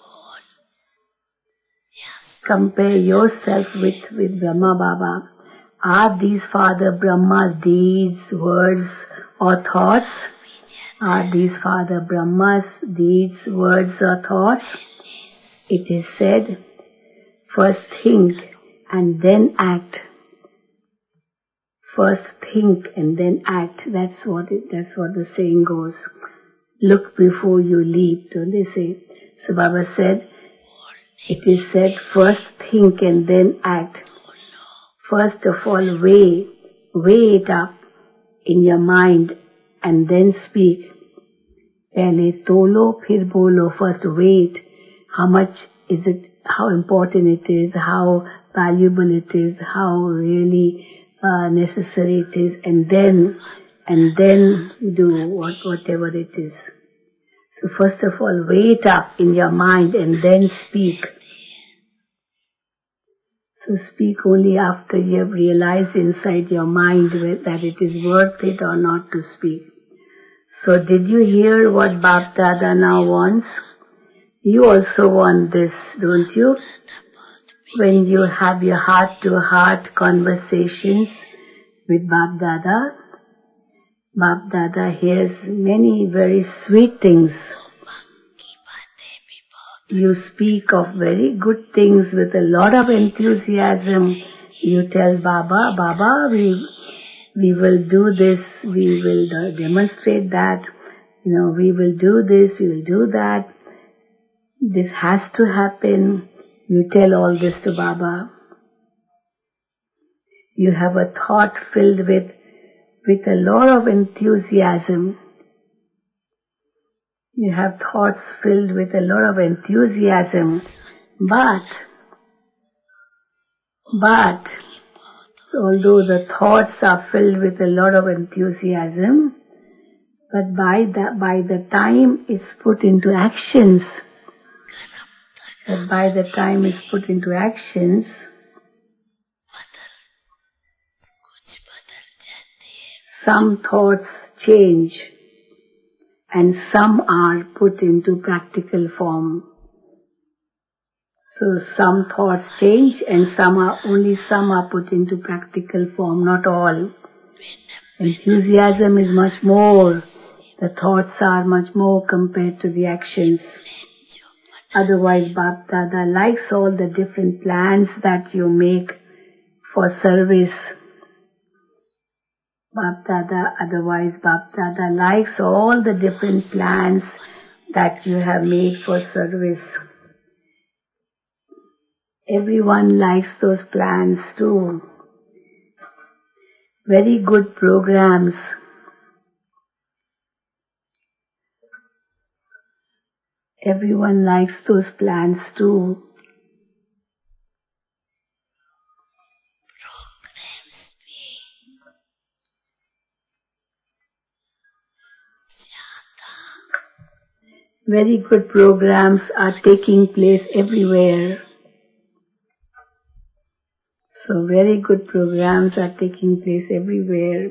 Compare yourself with Brahma Baba. Are these Father Brahma's deeds, words or thoughts? Are these Father Brahma's deeds, words or thoughts? It is said, first think and then act. First think and then act. That's what the saying goes. Look before you leap, don't they say? So Baba said, it is said, first think and then act. First of all, weigh it up in your mind and then speak. Pehle tolo, phir bolo. First weigh it. How much is it, how important it is, how valuable it is, how really necessary it is, and then do whatever it is. So first of all, weigh it up in your mind and then speak. So speak only after you have realized inside your mind that it is worth it or not to speak. So did you hear what Bap-Dada now wants? You also want this, don't you? When you have your heart-to-heart conversations with Bap-Dada, Bap-Dada hears many very sweet things. You speak of very good things with a lot of enthusiasm. You tell Baba, we will do this, we will demonstrate that, we will do this, we will do that. This has to happen. You tell all this to Baba. You have a thought filled with a lot of enthusiasm. You have thoughts filled with a lot of enthusiasm. But, although the thoughts are filled with a lot of enthusiasm, but by the time it's put into actions, some thoughts change. and some are put into practical form. So some thoughts change and some are put into practical form, not all. Enthusiasm is much more. The thoughts are much more compared to the actions. Otherwise, Bap Dada likes all the different plans that you make for service. Otherwise, Bap Dada likes all the different plans that you have made for service. Everyone likes those plans too. Very good programs. Everyone likes those plans too. Very good programs are taking place everywhere. So very good programs are taking place everywhere.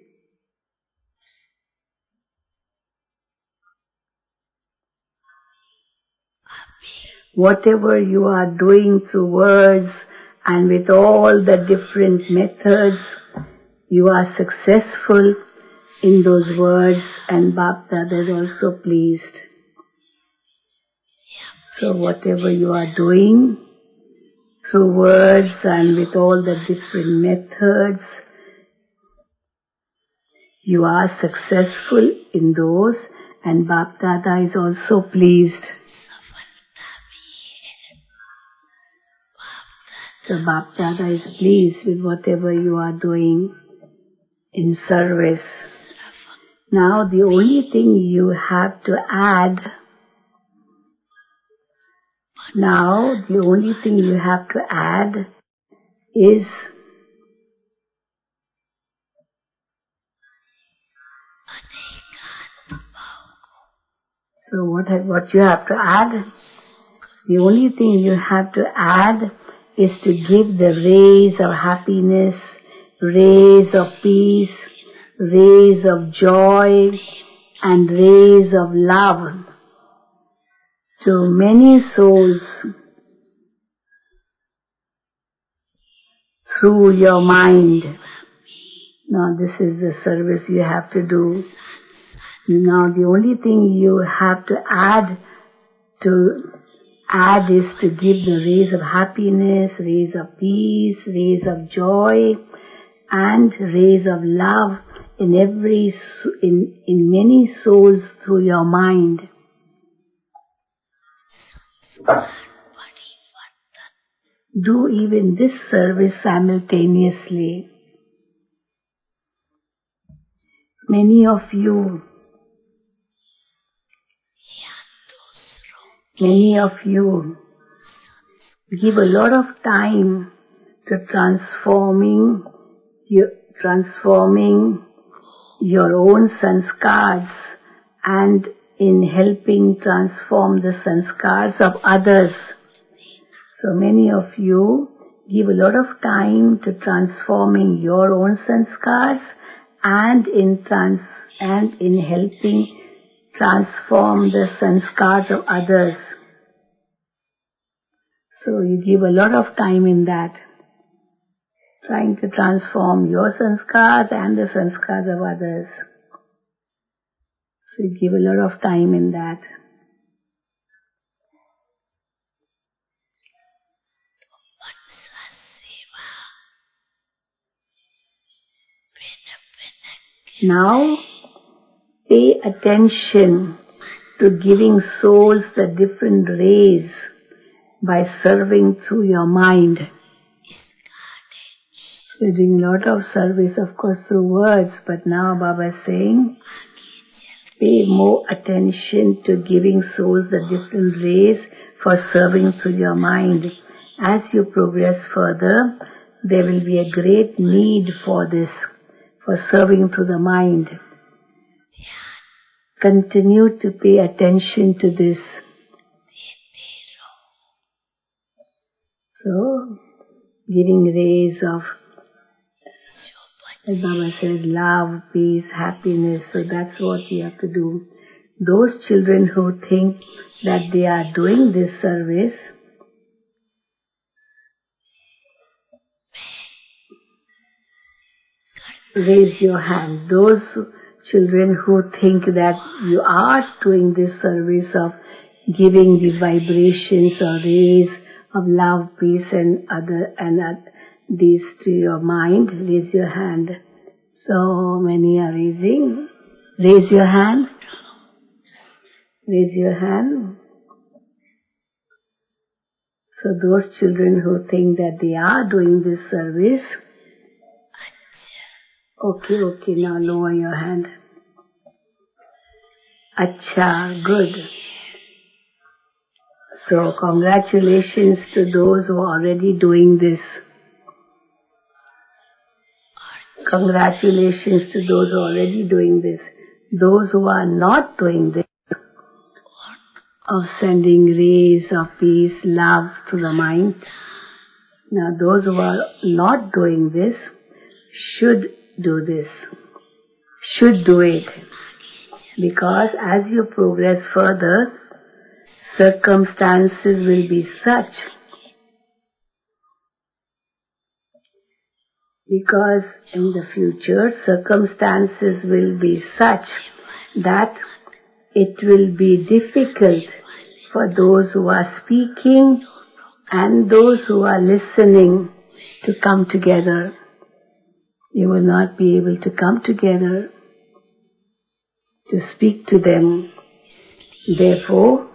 Whatever you are doing through words and with all the different methods, you are successful in those words, and Bap Dada is also pleased. So whatever you are doing through words and with all the different methods, you are successful in those, and Bap Dada is also pleased. So Bap Dada is pleased with whatever you are doing in service. Now the only thing you have to add is so what you have to add? The only thing you have to add is to give the rays of happiness, rays of peace, rays of joy, and rays of love to many souls through your mind. Now this is the service you have to do. Now the only thing you have to add is to give the rays of happiness, rays of peace, rays of joy, and rays of love in many souls through your mind. Do even this service simultaneously. Many of you give a lot of time to transforming your own sanskars and in helping transform the sanskars of others. So many of you give a lot of time to transforming your own sanskars and in helping transform the sanskars of others. So you give a lot of time in that, trying to transform your sanskars and the sanskars of others. So you give a lot of time in that. Now, pay attention to giving souls the different rays by serving through your mind. You're doing a lot of service, of course, through words, but now Baba is saying, pay more attention to giving souls the different rays for serving through your mind. As you progress further, there will be a great need for this, for serving through the mind. Continue to pay attention to this. So, giving rays of, as Baba says, love, peace, happiness. So that's what you have to do. those children who think that they are doing this service, raise your hand. Those children who think that you are doing this service of giving the vibrations or rays of love, peace and these to your mind, raise your hand. So many are raising. Raise your hand. Raise your hand. So those children who think that they are doing this service, okay, now lower your hand. Acha, good. So congratulations to those who are already doing this. Congratulations to those who are already doing this. Those who are not doing this, of sending rays of peace, love to the mind. Now those who are not doing this should do this. Should do it. Because as you progress further, circumstances will be such. Because in the future, circumstances will be such that it will be difficult for those who are speaking and those who are listening to come together. You will not be able to come together to speak to them. Therefore,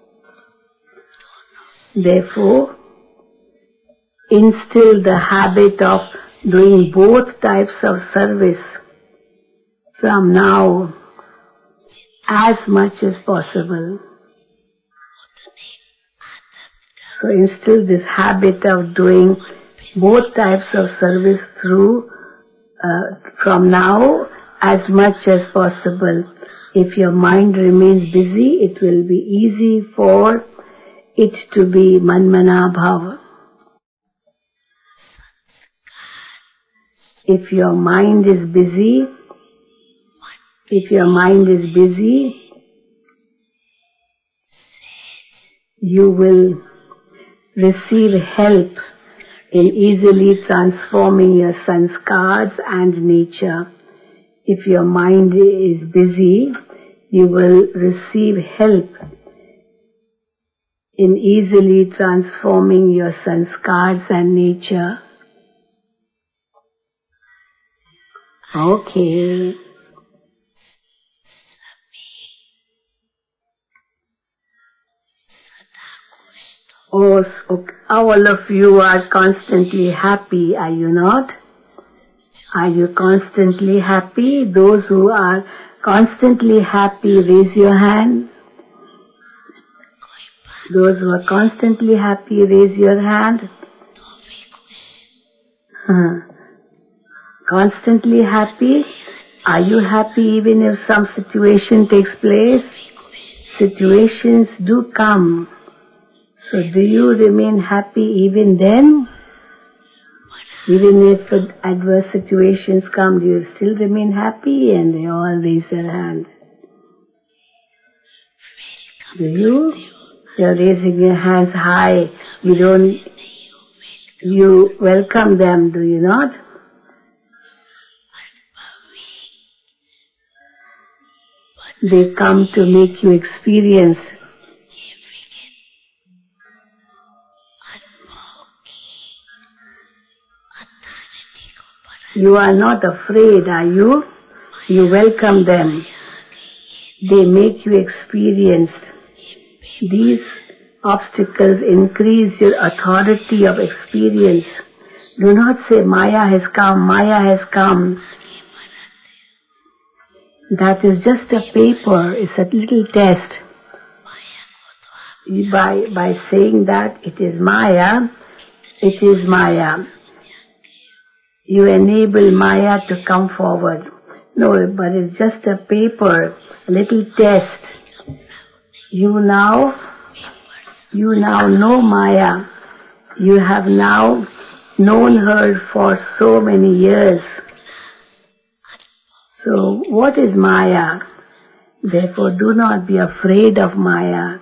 instill the habit of doing both types of service from now as much as possible. So instill this habit of doing both types of service from now as much as possible. If your mind remains busy, it will be easy for it to be manmana bhava. If your mind is busy, you will receive help in easily transforming your sanskars and nature. If your mind is busy, you will receive help in easily transforming your sanskars and nature. Okay. Oh, all of you are constantly happy, are you not? Are you constantly happy? Those who are constantly happy, raise your hand. Those who are constantly happy, raise your hand. Constantly happy? Are you happy even if some situation takes place? Situations do come. So do you remain happy even then? Even if adverse situations come, do you still remain happy? And they all raise their hand. Do you? You're raising your hands high. You welcome them, do you not? They come to make you experience. You are not afraid, are you? You welcome them. They make you experience. These obstacles increase your authority of experience. Do not say, Maya has come, Maya has come. That is just a paper, it's a little test. By saying that it is Maya, you enable Maya to come forward. No, but it's just a paper, a little test. You now know Maya. You have now known her for so many years. So what is Maya? Therefore, do not be afraid of Maya.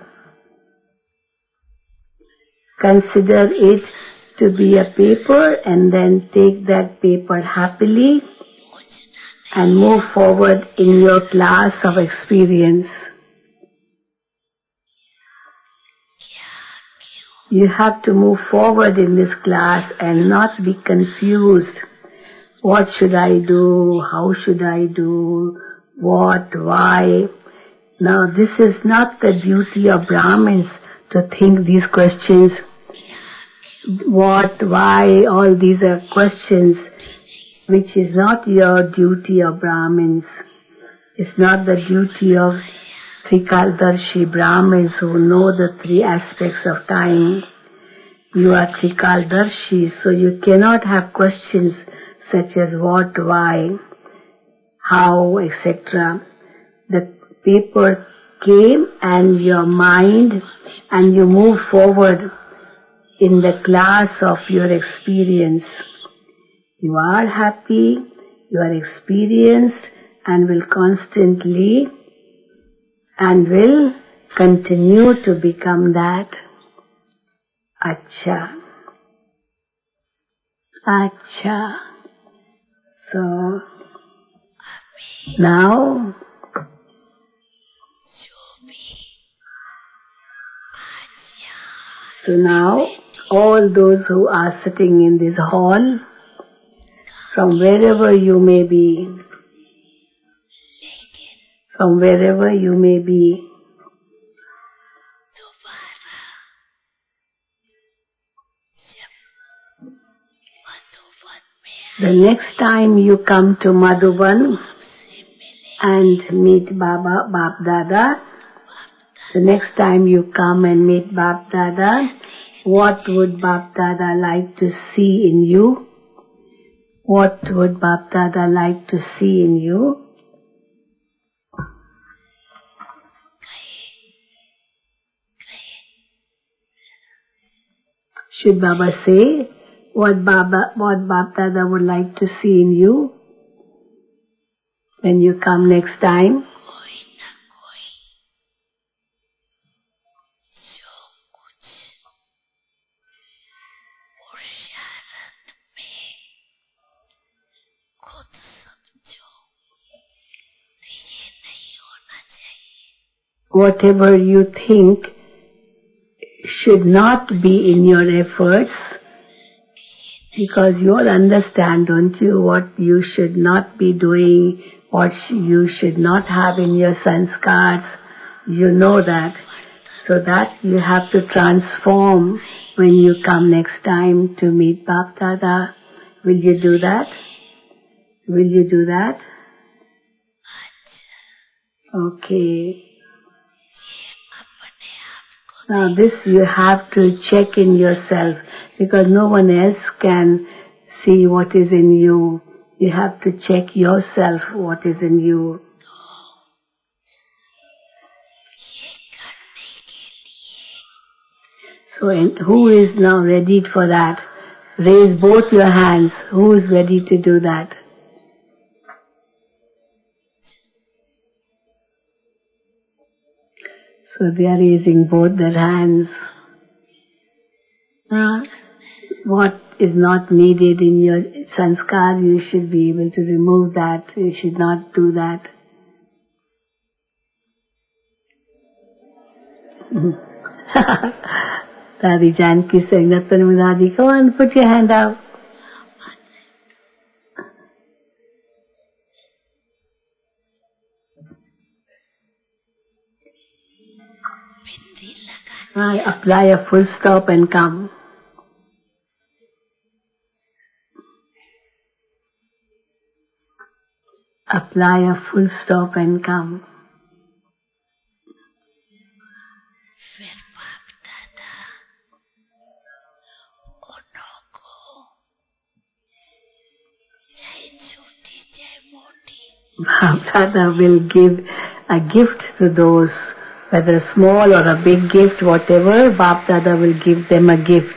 Consider it to be a paper and then take that paper happily and move forward in your class of experience. You have to move forward in this class and not be confused. What should I do? How should I do? What? Why? Now, this is not the duty of Brahmins to think these questions. What? Why? All these are questions which is not your duty of Brahmins. It's not the duty of Trikaldarshi Brahmins who know the three aspects of time. You are Trikaldarshi, so you cannot have questions such as what, why, how, etc. The paper came and your mind and you move forward in the class of your experience. You are happy, you are experienced and will constantly and will continue to become that. Acha. Acha. So, now, all those who are sitting in this hall, from wherever you may be, the next time you come to Madhuban and meet Bap Dada, the next time you come and meet Bap Dada, what would Bap Dada like to see in you? What would Bap Dada like to see in you? Should Baba say what Bap Dada would like to see in you when you come next time? Whatever you think should not be in your efforts, because you all understand, don't you, what you should not be doing, what you should not have in your sanskars. You know that. So that you have to transform when you come next time to meet Bap Dada. Will you do that? Will you do that? Okay. Now this you have to check in yourself, because no one else can see what is in you. You have to check yourself what is in you. So who is now ready for that? Raise both your hands. Who is ready to do that? So they are raising both their hands. What is not needed in your sanskar, you should be able to remove that. You should not do that. Dadi Janki saying, Nattanam Dadi, come on, put your hand up. Apply a full stop and come. Apply a full stop and come. Bap Dada will give a gift to those, whether small or a big gift, whatever, Bap Dada will give them a gift.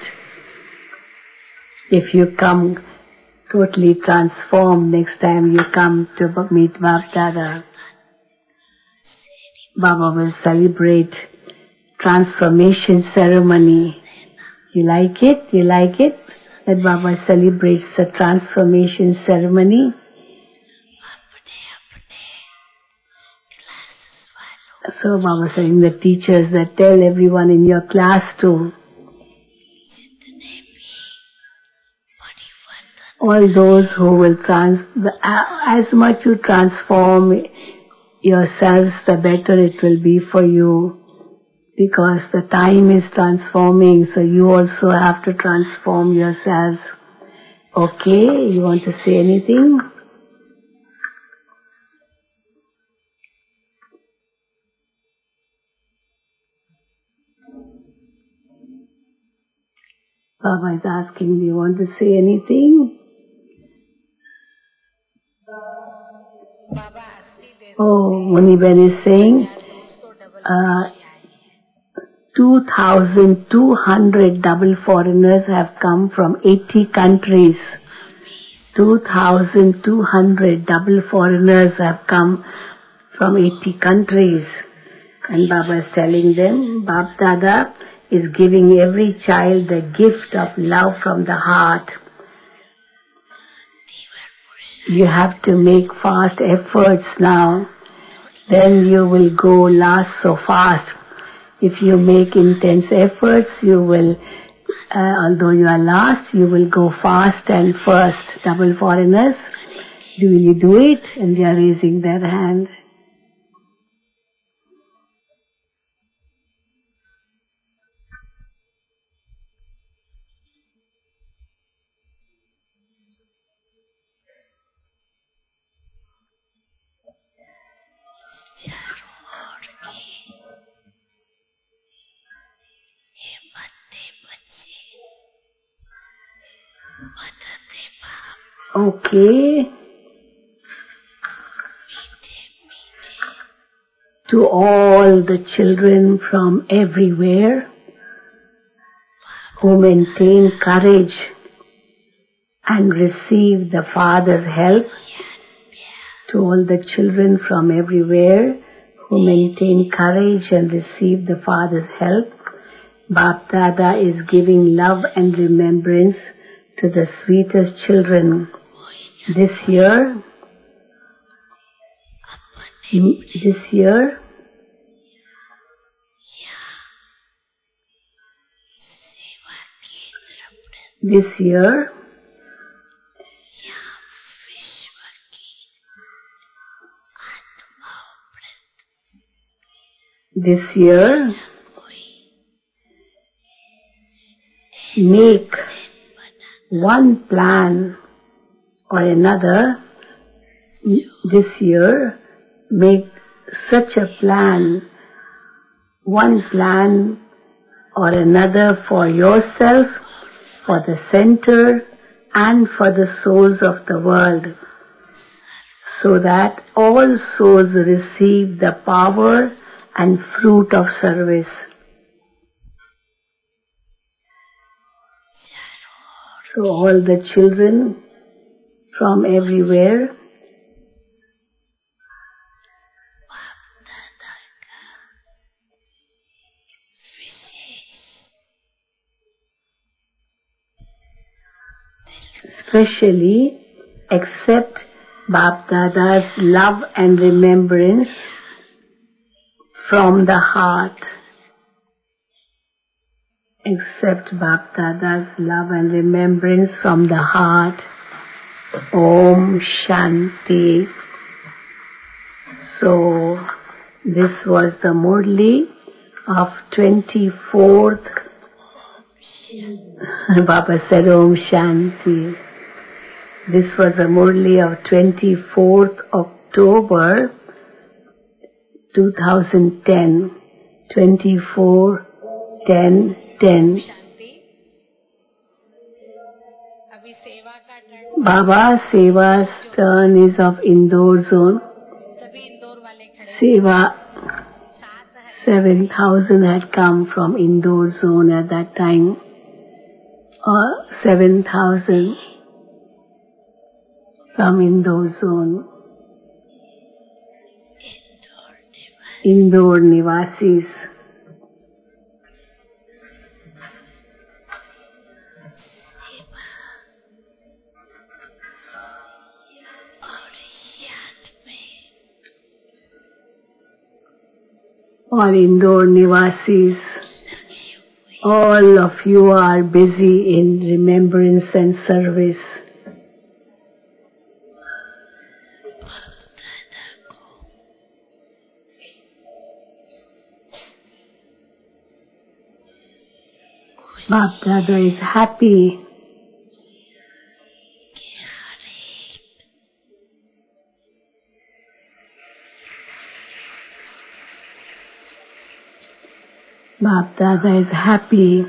If you come totally transformed next time you come to meet Bap Dada. Baba will celebrate transformation ceremony. You like it? You like it? That Baba celebrates the transformation ceremony. So Baba saying the teachers that tell everyone in your class to, all those who will as much you transform yourselves, the better it will be for you. Because the time is transforming, so you also have to transform yourselves. Okay, you want to say anything? Baba is asking, do you want to say anything? Oh, Muniben is saying, 2,200 double foreigners have come from 80 countries. 2,200 double foreigners have come from 80 countries. And Baba is telling them, Bab Dada is giving every child the gift of love from the heart. You have to make fast efforts now. Then you will go last so fast. If you make intense efforts, you will, although you are last, you will go fast and first. Double foreigners, will you do it? And they are raising their hand. Okay. To all the children from everywhere who maintain courage and receive the Father's help, to all the children from everywhere who maintain courage and receive the Father's help, Bap Dada is giving love and remembrance to the sweetest children. This year, make one plan or another. This year, make such a plan, one plan or another for yourself, for the center, and for the souls of the world, so that all souls receive the power and fruit of service. So all the children from everywhere especially accept Bap Dada's love and remembrance from the heart. Accept Bap Dada's love and remembrance from the heart. Om Shanti. So, this was the Murli of 24th. Baba said Om Shanti. This was the Murli of 24th October 2010. 24/10/10. Baba Seva's turn is of Indore zone. Seva 7,000 had come from Indore zone at that time. 7,000 from Indore zone. Indore Nivasis, all Indore Nivasis, all of you are busy in remembrance and service. Bap Dada is happy Bap Dada is happy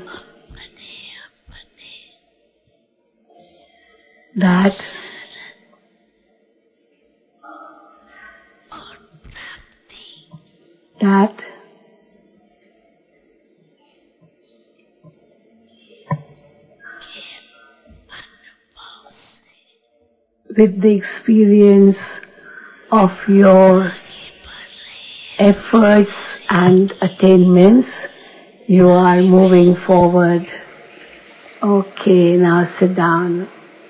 that with the experience of your efforts and attainments, you are moving forward. Okay, now sit down.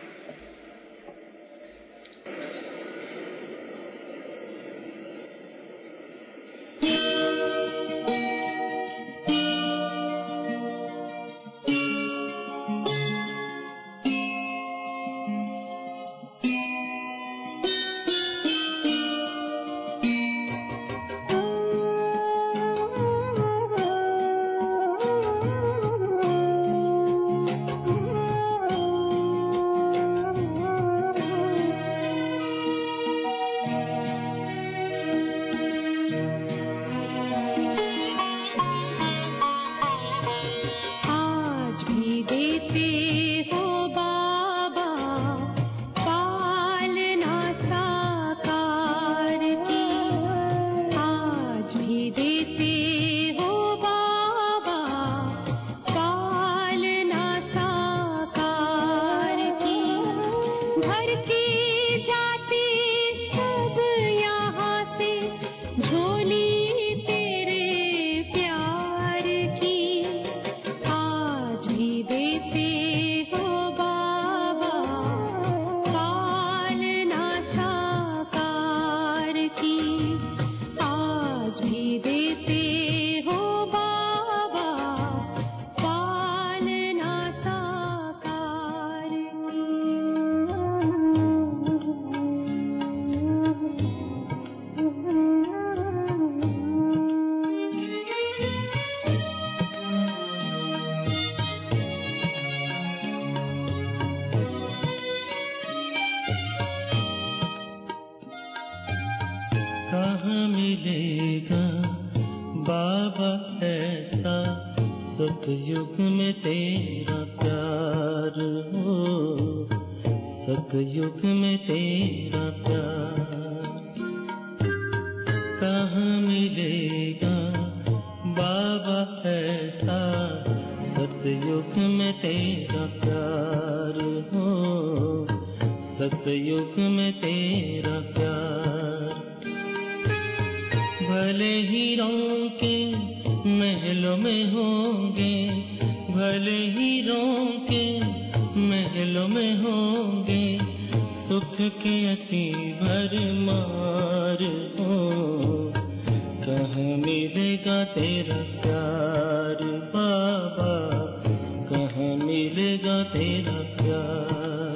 कहाँ मिलेगा बाबा ऐसा सतयुग में तेरा प्यार हो, सतयुग में तेरा प्यार। कहाँ मिलेगा बाबा ऐसा सतयुग में तेरा प्यार हो, सतयुग में तेरा प्यार। भले हीरों के महलों में होंगे, भले हीरों के महलों में होंगे, सुख के अति भरमार हो। कहाँ मिलेगा तेरा प्यार बाबा, कहाँ मिलेगा तेरा प्यार।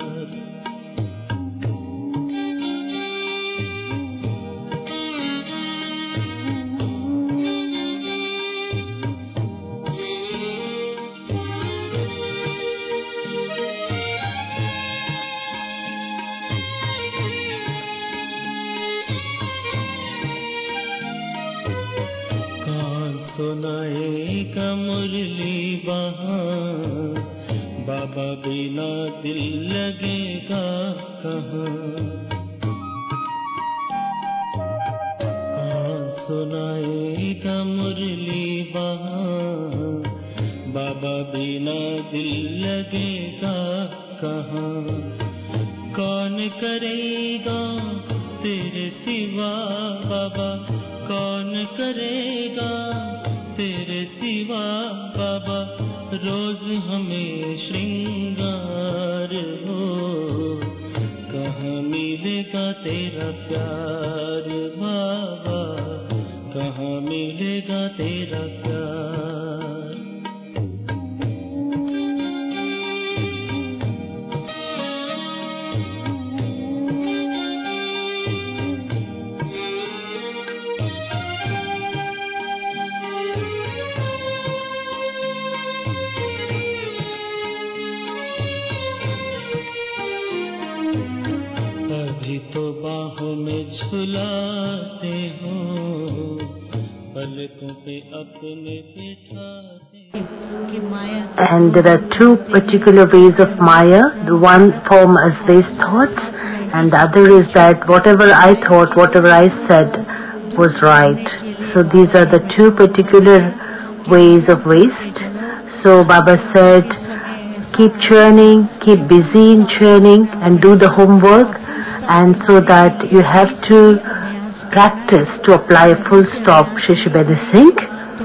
सुनाएगा मुरली वहाँ, बाबा बिना दिल लगेगा कहाँ। कौन सुनाएगा मुरली वहाँ, बाबा बिना दिल लगेगा कहाँ। कौन करेगा तेरे सिवा बाबा कौन करेगा तेरे सिवा बाबा रोज हमें श्रृंगार हो। कहाँ मिलेगा तेरा प्यार बाबा, कहाँ मिलेगा तेरा प्यार। अभी तो बाहों में झुलाते हो, पलकों पे अपने बिठाते। And there are two particular ways of Maya. The one form as waste thoughts, and the other is that whatever I thought, whatever I said was right. So these are the two particular ways of waste. So Baba said, keep churning, keep busy in churning and do the homework, and so that you have to practice to apply a full stop, Shishibeni Singh,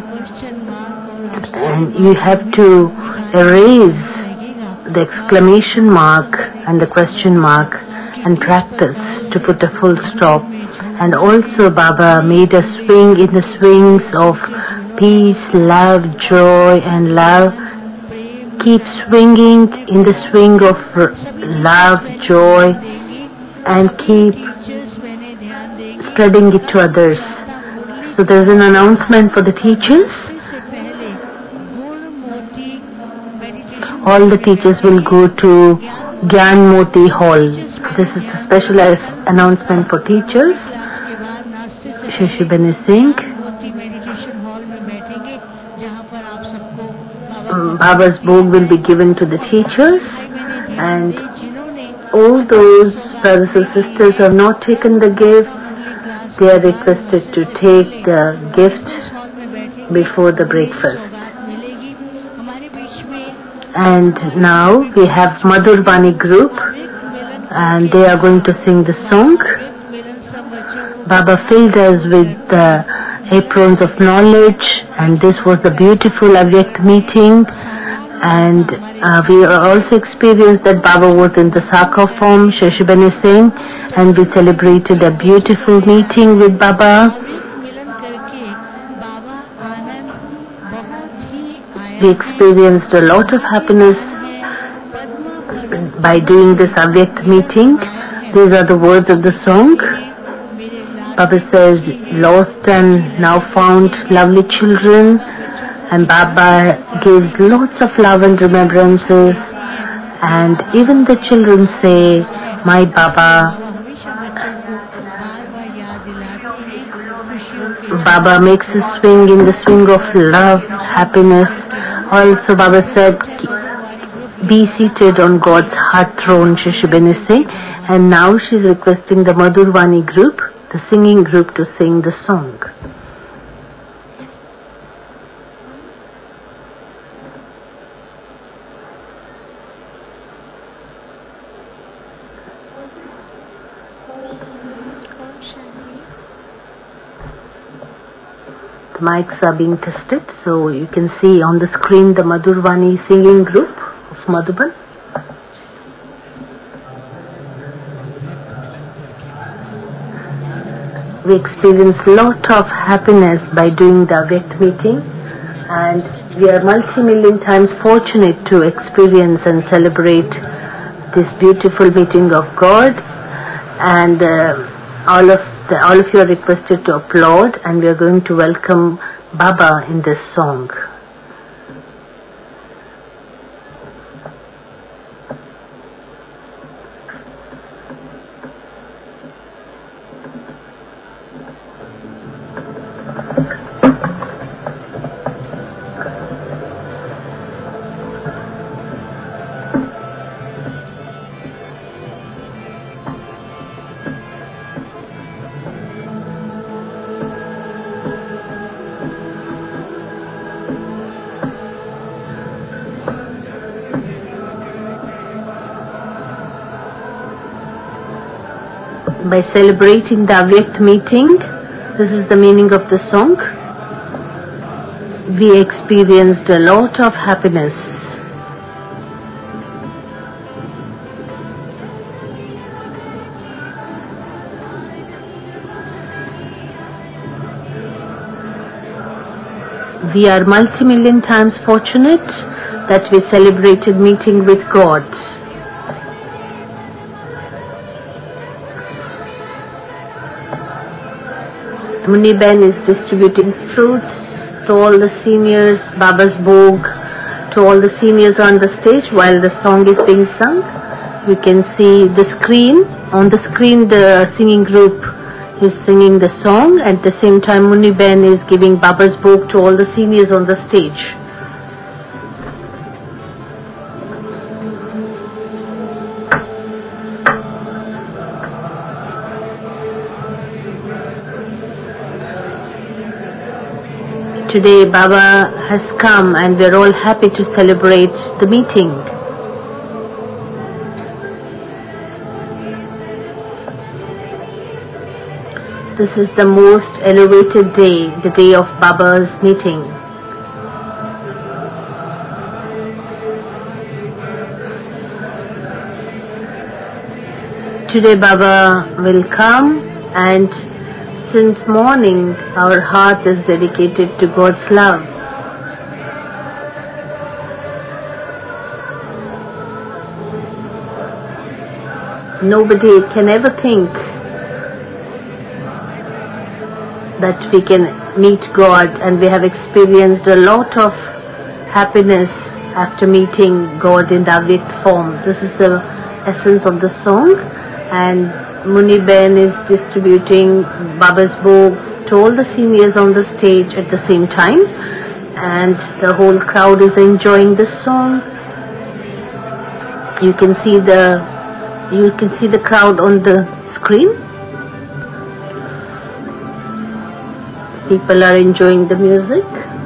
and you have to erase the exclamation mark and the question mark and practice to put a full stop. And also Baba made a swing in the swings of peace, love, joy and love. Keep swinging in the swing of love, joy, and keep spreading it to others. So there's an announcement for the teachers. All the teachers will go to Gyan Moti Hall. This is a special announcement for teachers. Shishibeni Singh. Baba's book will be given to the teachers, and all those brothers and sisters who have not taken the gift, they are requested to take the gift before the breakfast. And now we have Madhur Vani group, and they are going to sing the song. Baba filled us with the aprons of knowledge, and this was a beautiful Avyakt meeting. And we also experienced that Baba was in the Sakha form, Shishibeni Singh, and we celebrated a beautiful meeting with Baba. We experienced a lot of happiness by doing this Avyakt meeting. These are the words of the song. Baba says, lost and now found lovely children, and Baba gives lots of love and remembrances, and even the children say, my Baba. Baba makes a swing in the swing of love, happiness. Also Baba said, be seated on God's heart throne, Shishibeni Singh. And now she's requesting the Madhur Vani group, the singing group, to sing the song. The mics are being tested, so you can see on the screen the Madhur Vani singing group of Madhuban. We experienced a lot of happiness by doing the Avyakt meeting, and we are multi-million times fortunate to experience and celebrate this beautiful meeting of God. And all of you are requested to applaud, and we are going to welcome Baba in this song. By celebrating the Avyakt meeting, This is the meaning of the song. We experienced a lot of happiness. We are multi-million times fortunate that we celebrated meeting with God. Muniben is distributing fruits to all the seniors, Baba's Bhog to all the seniors on the stage while the song is being sung. You can see the screen. On the screen the singing group is singing the song. At the same time Muniben is giving Baba's Bhog to all the seniors on the stage. Today Baba has come and we are all happy to celebrate the meeting. This is the most elevated day, the day of Baba's meeting. Today Baba will come, and since morning our heart is dedicated to God's love. Nobody can ever think that we can meet God, and we have experienced a lot of happiness after meeting God in the Avyakt form. This is the essence of the song, and Muniben is distributing Baba's Bhog to all the seniors on the stage at the same time, and the whole crowd is enjoying this song. You can see the crowd on the screen. People are enjoying the music.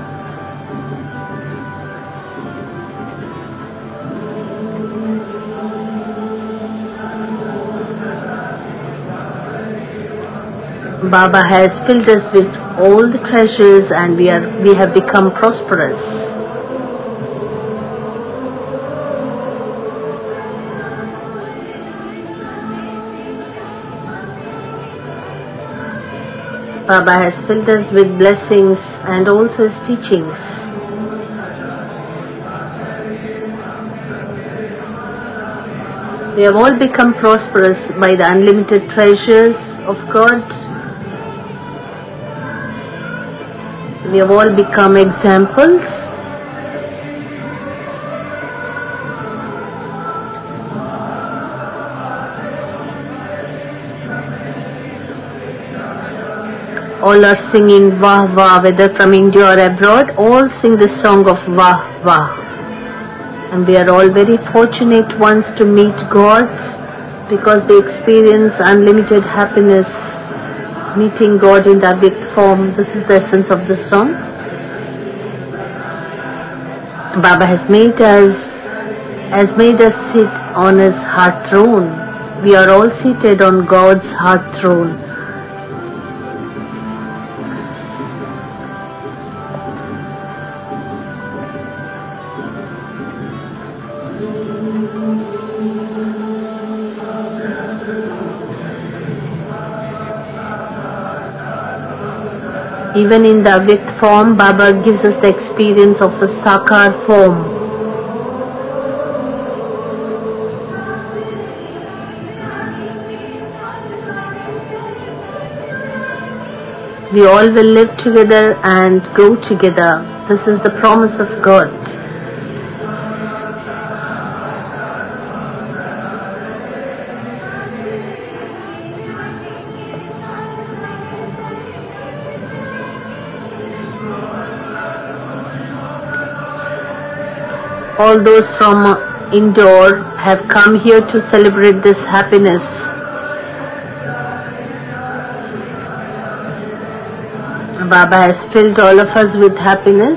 Baba has filled us with all the treasures, and we have become prosperous. Baba has filled us with blessings and also his teachings. We have all become prosperous by the unlimited treasures of God. We have all become examples. All are singing Wah Wah, whether from India or abroad, all sing the song of Wah Wah. And we are all very fortunate ones to meet God, because we experience unlimited happiness meeting God in the Avyakt form. This is the essence of the song. Baba has made us sit on his heart throne. We are all seated on God's heart throne. Even in the Avyakt form, Baba gives us the experience of the Sakar form. We all will live together and go together. This is the promise of God. All those from Indore have come here to celebrate this happiness. Baba has filled all of us with happiness.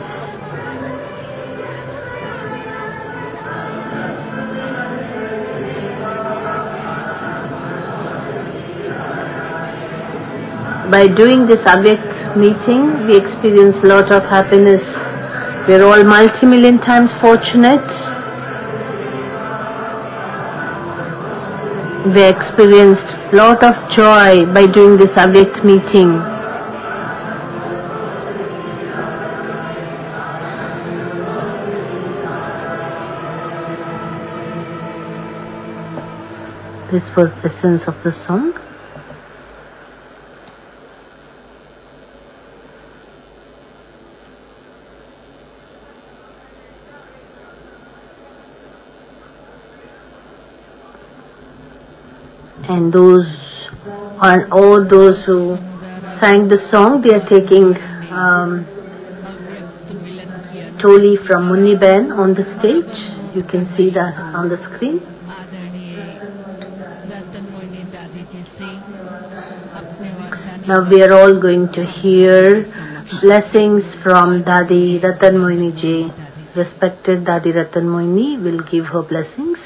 by doing this Avyakt meeting, we experience a lot of happiness. We are all multi-million times fortunate. We experienced a lot of joy by doing this Avyakt meeting. This was the essence of the song. And all those who sang the song, they are taking Toli from Muniben on the stage. You can see that on the screen. Now we are all going to hear blessings from Dadi Ratan Mohini ji. Respected Dadi Ratan Mohini will give her blessings.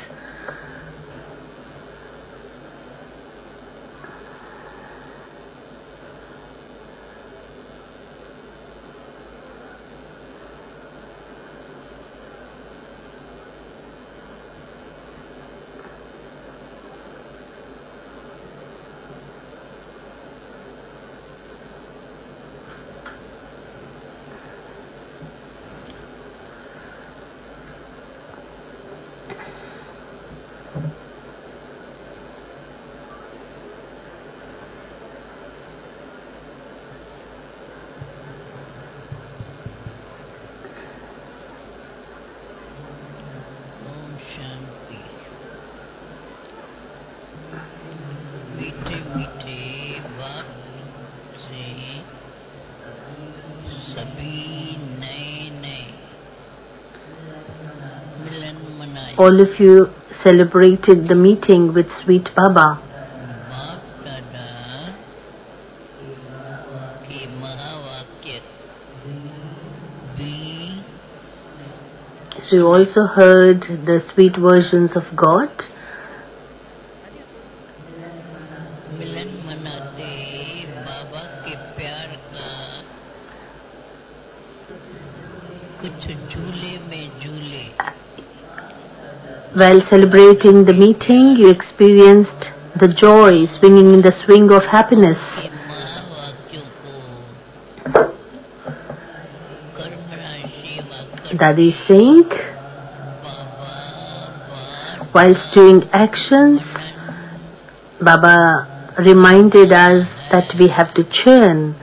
All of you celebrated the meeting with Sweet Baba. So you also heard the sweet versions of God. While celebrating the meeting, you experienced the joy swinging in the swing of happiness. Dadi is saying, whilst doing actions, Baba reminded us that we have to churn.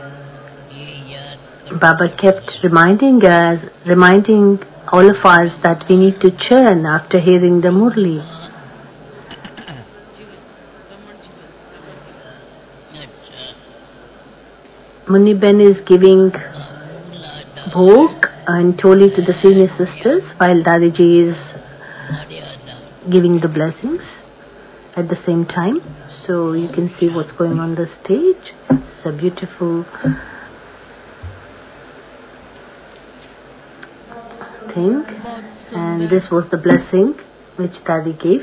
Baba kept reminding all of us that we need to churn after hearing the Murli. Muniben is giving bhog and Toli to the senior sisters while Dadiji is giving the blessings at the same time. So you can see what's going on the stage. It's a beautiful thing. And this was the blessing which Dadi gave.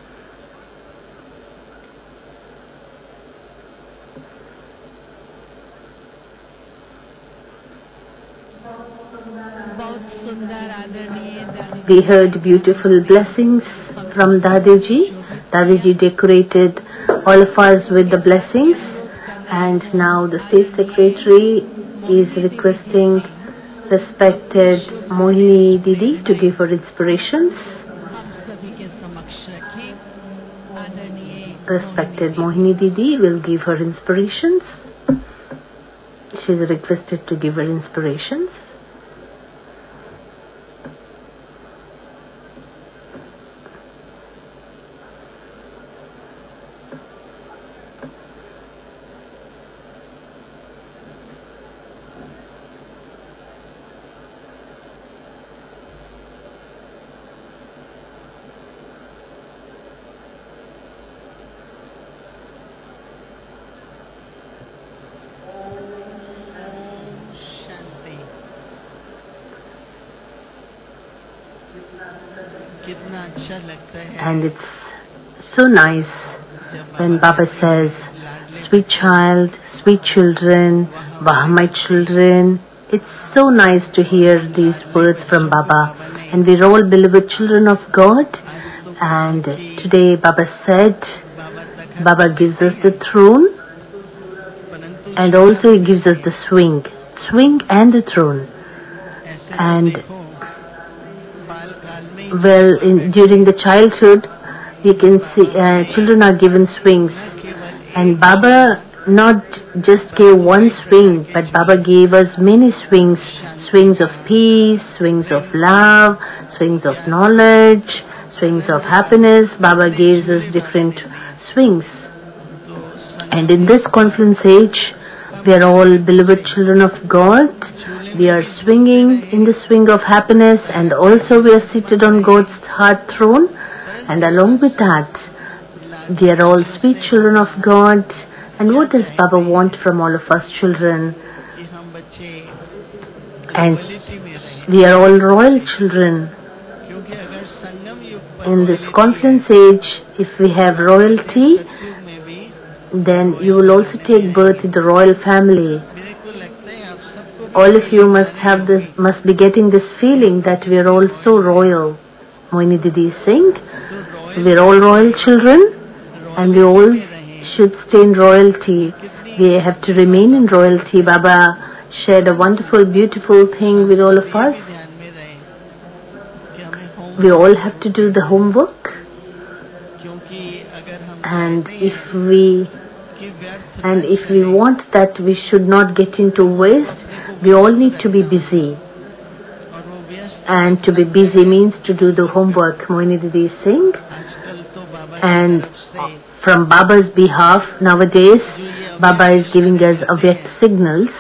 We heard beautiful blessings from Dadiji. Dadiji decorated all of us with the blessings. And now the State Secretary is requesting respected Mohini Didi to give her inspirations. Respected Mohini Didi will give her inspirations. She is requested to give her inspirations. And it's so nice when Baba says, sweet child, sweet children, Wah my children. It's so nice to hear these words from Baba. And we're all beloved children of God. And today Baba said, Baba gives us the throne and also He gives us the swing and the throne. And during the childhood, you can see children are given swings. And Baba not just gave one swing, but Baba gave us many swings. Swings of peace, swings of love, swings of knowledge, swings of happiness. Baba gives us different swings. And in this confluence age, we are all beloved children of God. We are swinging in the swing of happiness, and also we are seated on God's heart throne. And along with that, we are all sweet children of God. And what does Baba want from all of us children? And we are all royal children. In this confluence age, if we have royalty, then you will also take birth in the royal family. All of you must be getting this feeling that we are all so royal. Moini Didi is saying, we are all royal children, and we all should stay in royalty. We have to remain in royalty. Baba shared a wonderful, beautiful thing with all of us. We all have to do the homework. And if we want that we should not get into waste, we all need to be busy. And to be busy means to do the homework, Moini Didi is saying. And from Baba's behalf, nowadays, Baba is giving us Avyakt signals.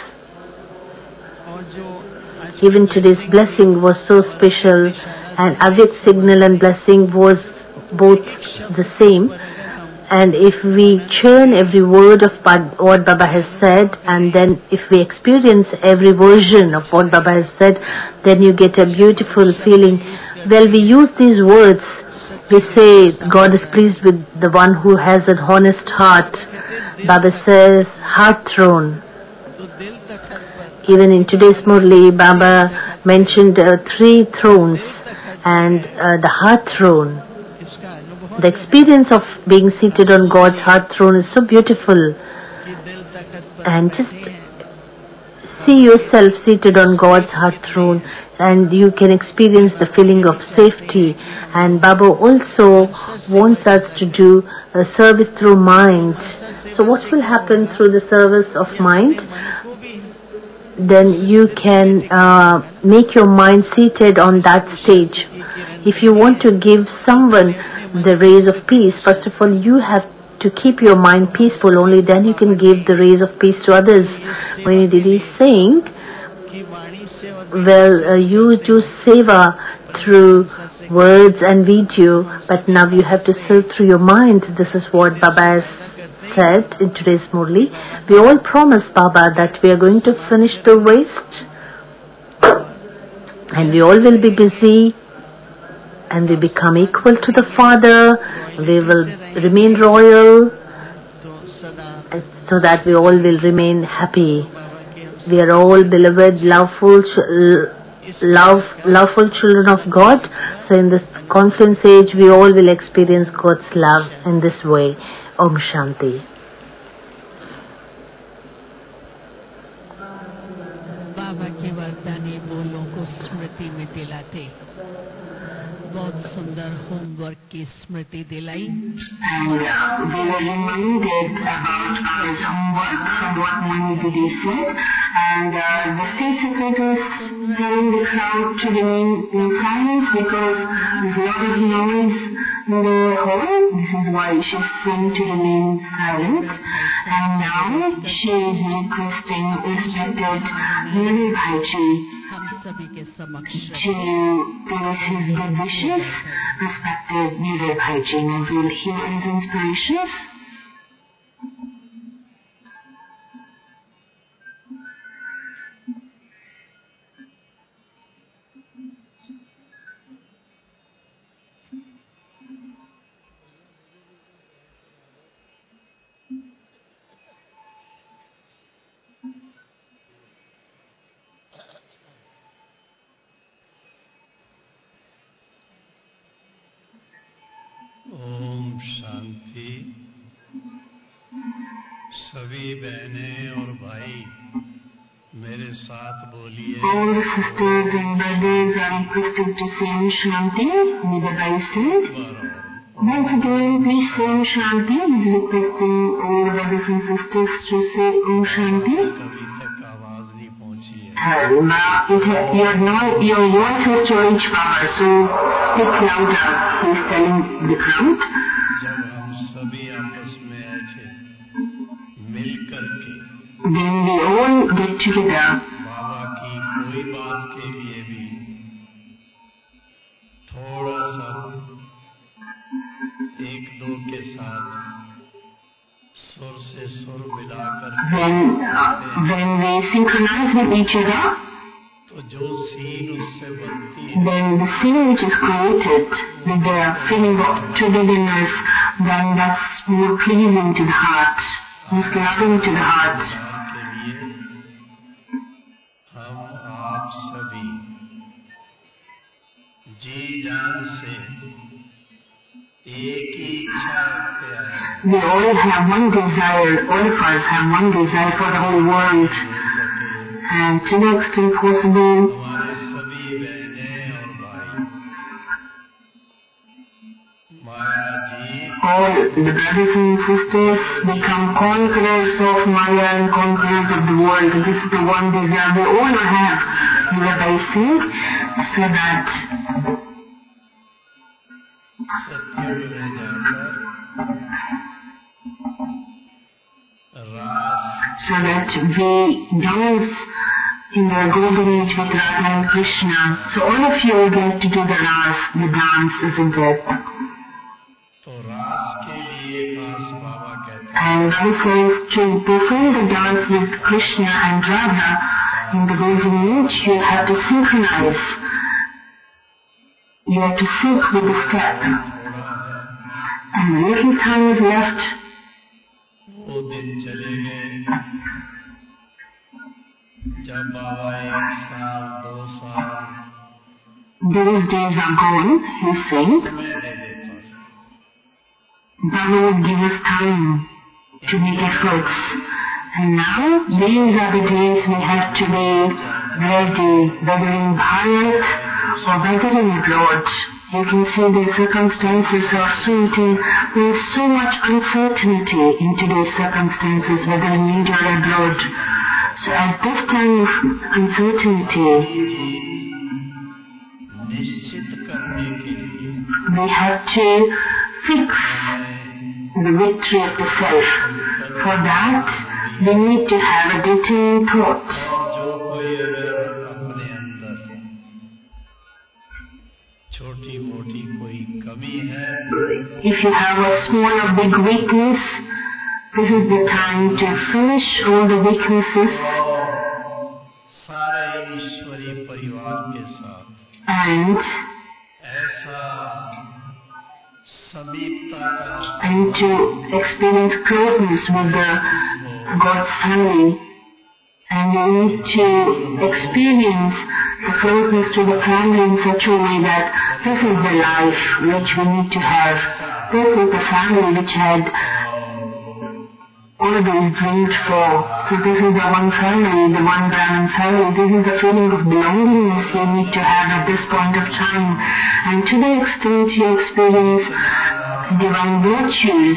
Even today's blessing was so special, and Avyakt signal and blessing was both the same. And if we churn every word of what Baba has said, and then if we experience every version of what Baba has said, then you get a beautiful feeling. Well, we use these words. We say God is pleased with the one who has an honest heart. Baba says heart throne. Even in today's Murli, Baba mentioned 3 thrones and the heart throne. The experience of being seated on God's heart throne is so beautiful. And just see yourself seated on God's heart throne, and you can experience the feeling of safety. And Baba also wants us to do a service through mind. So what will happen through the service of mind? Then you can make your mind seated on that stage. If you want to give someone the rays of peace, first of all, you have to keep your mind peaceful. Only then you can give the rays of peace to others. When Didi is saying, well, you do seva through words and video, but now you have to serve through your mind. This is what Baba has said in today's Murli. We all promise Baba that we are going to finish the waste, and we all will be busy, and we become equal to the Father. We will remain royal, so that we all will remain happy. We are all beloved, loveful children of God. So in this confluence age, we all will experience God's love in this way. Om Shanti. बाबा के वरदानी बोलों को स्मृति में दिलाते बहुत सुंदर homework की स्मृति दिलाई. And we were reminded about Baba's homework from what Moini Didi said, and the state secretary is telling the crowd to remain in silence because there's a lot of noise in the hall. This is why she's saying to remain silent. And now she is requesting respected Niraj Bhaiji हम सभी के समक्ष to give us his good wishes. Respected Niraj Bhaiji, and we'll hear his inspirations. शांति सभी बहनें और भाई मेरे साथ बोलिए। All the sisters and brothers are requested to say Om Shanti with the rises. Once again, please say Om Shanti. He is requesting all the brothers and sisters to say Om Shanti. अभी तक आवाज नहीं पहुंची है। Your voice has to reach Baba, so speak louder. He is telling the crowd. जब हम सभी आपस में ऐसे मिल करके When we all get together, बाबा की कोई बात के लिए भी थोड़ा सा एक दो के साथ सुर से सुर मिलाकर when we synchronize with each other, तो जो सीन उससे बनती है then the scene which is created with the feeling of togetherness, then that's more pleasing to the heart, most loving to the heart. के लिए हम आप सभी जी जान से एक ही इच्छा रखते हैं। We all have one desire, all of us have one desire for the whole world, and to the extent possible, हमारे सभी बहनें और भाई माया जी all the brothers and sisters become conquerors of Maya and conquerors of the world. This is the one desire we all have, realizing, so that सत्युग में जाकर रास so that we dance in the golden age with Radha and Krishna. So all of you will get to do the Ras, the dance, isn't it? तो रास के लिए खास बाबा कहते हैं And Baba says to perform the dance with Krishna and Radha in the golden age, you have to synchronize. You have to sync with the step. थोड़ा है And little time is left. वो दिन चले गए जब बाबा 1 साल 2 साल Those days are gone, he's saying. समय दे देता Baba would give us time to make efforts. And now, these are the days we have to be ready, whether in Bharat or whether in abroad. You can see the circumstances are suiting. There is so much uncertainty in today's circumstances, whether in India or abroad. So at this time of uncertainty, निश्चित करने के लिए we have to fix the victory of the self. For that, we need to have a determined thought. और जो कोई अगर अपने अंदर छोटी मोटी कोई कमी है If you have a small or big weakness, this is the time to finish all the weaknesses सारे ईश्वरी परिवार के साथ and ऐसा समीपता का to experience closeness with the God's family. And you need to experience the closeness to the family in such a way that this is the life which we need to have. This is the family which had always dreamed for. So this is the one family, the one Brahman family. This is the feeling of belongingness you need to have at this point of time. And to the extent you experience divine virtues,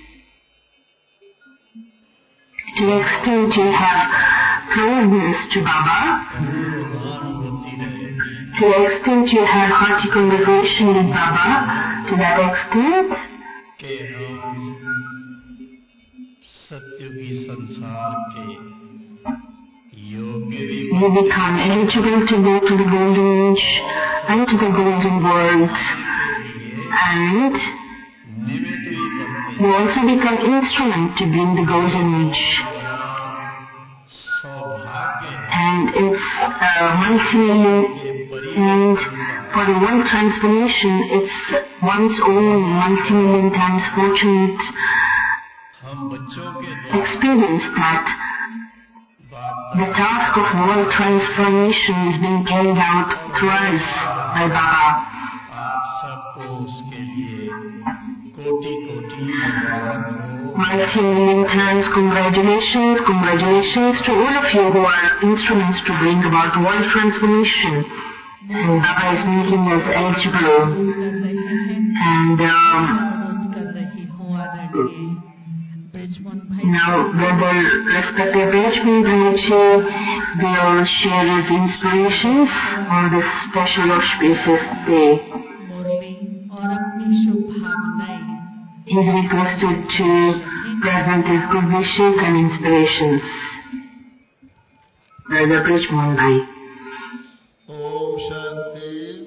to the extent you have closeness to Baba, होती रहेगी to the extent you have hearty conversation with Baba, to that extent कि हम सत्युगी संसार के योग्य भी you become eligible to go to the golden age and to the golden world. And निमित्त भी बनते you also become instrument to bring the golden age. सौभाग्य है And it's and for the one transformation, it's one's own multi-million times fortunate हम बच्चों के द्वारा experience that बाप the task of world transformation is being carried out through us by Baba. आप सबको उसके लिए कोटि कोटि मुबारक हो। Mighty million times congratulations, congratulations to all of you who are instruments to bring about world transformation. And Baba is making us eligible. And now Brother respected Bridgman Bhaichi will share his inspirations on this special auspicious day. He is requested to present his good wishes and inspirations. Brother Bridgman Bhai. Om Shanti.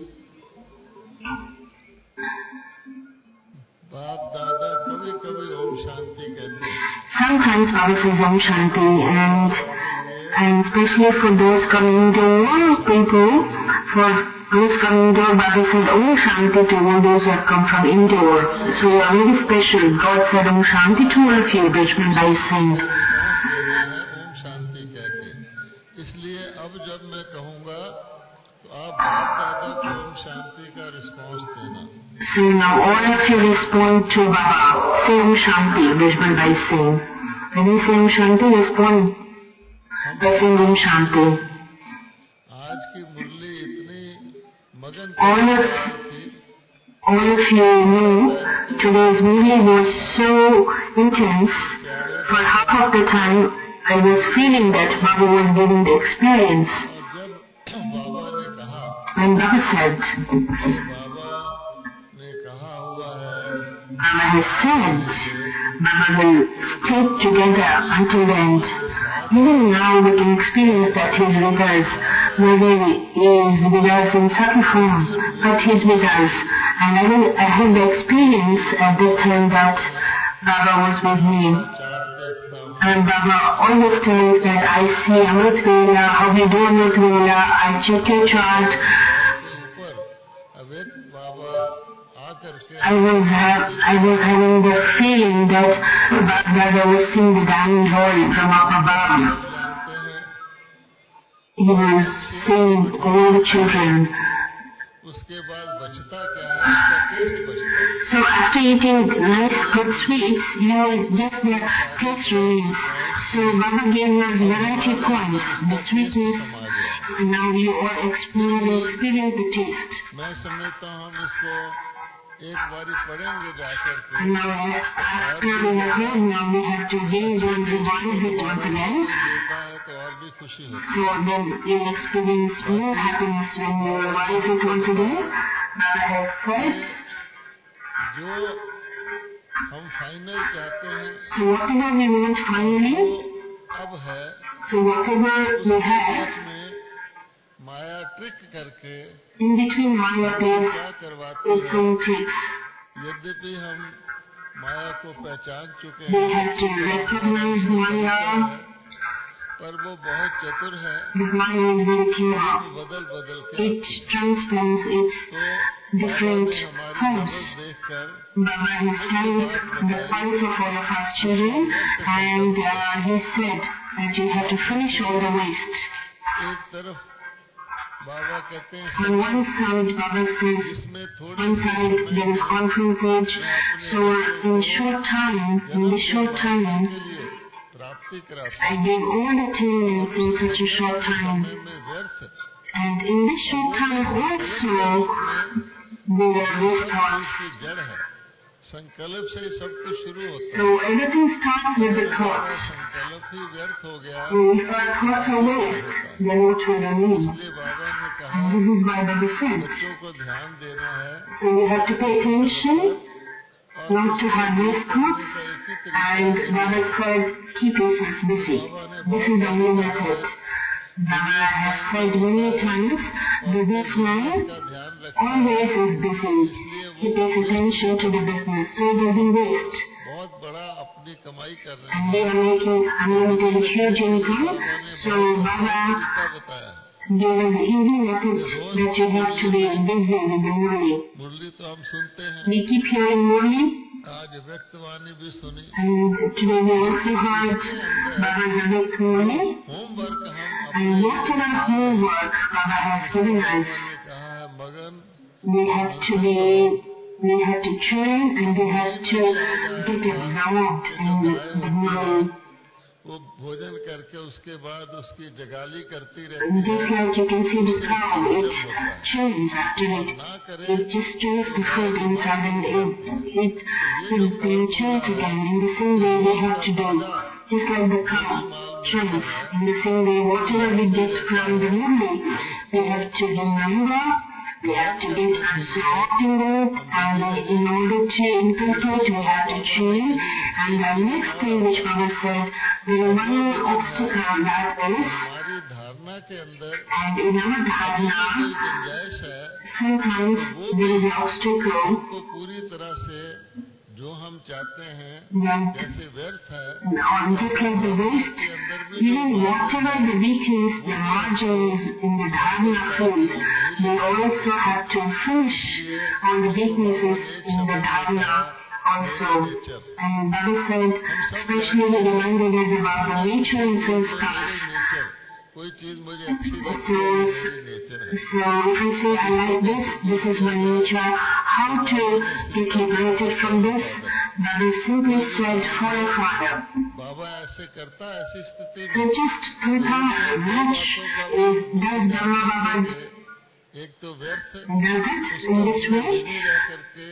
बाप दादा कभी कभी ओम शांति कहते हैं। Sometimes Baba says Om Shanti, and especially for those coming door people, for those coming door, Baba said Om Shanti to all those who have come from indoor. So you are very special. God said Om Shanti to all of you, Bridgman Bhai Singh. Om Shanti कह के, इसलिए अब जब मैं कहूँगा तो आप बाप दादा को ओम शांति का रिस्पॉन्स देना। So now all of you respond to Baba. Say Om Shanti, Bridgman Bhai Singh. When you say Om Shanti, respond by saying Om Shanti. आज की मुरली इतनी मगन all of you know today's movie was so intense. For half of the time, I was feeling that Baba was giving the experience. When Baba said, Baba has said, Baba will stay together until the end. Even now we can experience that He is with us, whether He is with us in subtle form, but He is with us. And I had the experience at that time that Baba was with me. And Baba always tells that I see Amrit Vela, how we do Amrit Vela, I check your chart. I was having the feeling that Baba was seeing the diamond roll from up above. He was seeing all the children. So after eating nice good sweets, just the taste remains. So Baba gave us variety points, the sweetness, and now you all experience the taste. And now after we have heard, now we have to gain and revise it once again. So then you experience more happiness when you revise it once again. Baba has said, so whatever we want finally, so whatever we have, in between Maya plays its own tricks. They have to recognize Maya, but Maya is very clever. It transforms its different forms. Baba has studied the points of all of us children, and he said that you have to finish all the waste. On one side, Baba says, one side there is conference age, so in the short time, I gave all the attainments in such a short time. And in this short time also, there are these thoughts. So everything starts with the thoughts. So if our thoughts are waste, then what will remain? And this is by the defense. So we have to pay attention, not to have waste thoughts, and Baba said, keep yourself busy. This is the only method. Baba has said many times, the businessman always is busy. He pays attention to the business, so it doesn't waste. And they are making unlimited huge income, so Baba gave us the easy method that you have to be busy with the Murli. We keep hearing Murli, and today we also heard Baba's Avyakt Murli, and whatever homework Baba has given us, we have to be they had to train and they had to get absorbed in the moving. वो भोजन करके उसके बाद उसकी जगाली करती रहती Just है। like you can see the cow, it chews after it just chews the food inside and it will chews again. In the same way they have to do, just like the cow chews. In the same way, whatever we get from the movie, we have to remember, we have to get absorbed in it, and in order to inculcate, we have to train. And the next thing which Baba said, there is one more obstacle, that is, हमारी धारणा के अंदर and in our dharana, कोई गुंजाइश है sometimes there is an obstacle को पूरी तरह से जो हम चाहते हैं that, जैसे व्यर्थ है or just like the waste, even whatever the weakness, the margins in the dharana field, they also have to finish all the weaknesses in the dharana also. And Baba said, especially he reminded us about the nature and sanskars. कोई चीज मुझे अच्छी लगती है मेरी nature है। So if I say I like this is my nature. How to get liberated from this? Baba simply said, follow Father. बाबा ऐसे करता ऐसी स्थिति So में just think how much does Dhamma Baba एक तो व्यर्थ does it in this way? रह करके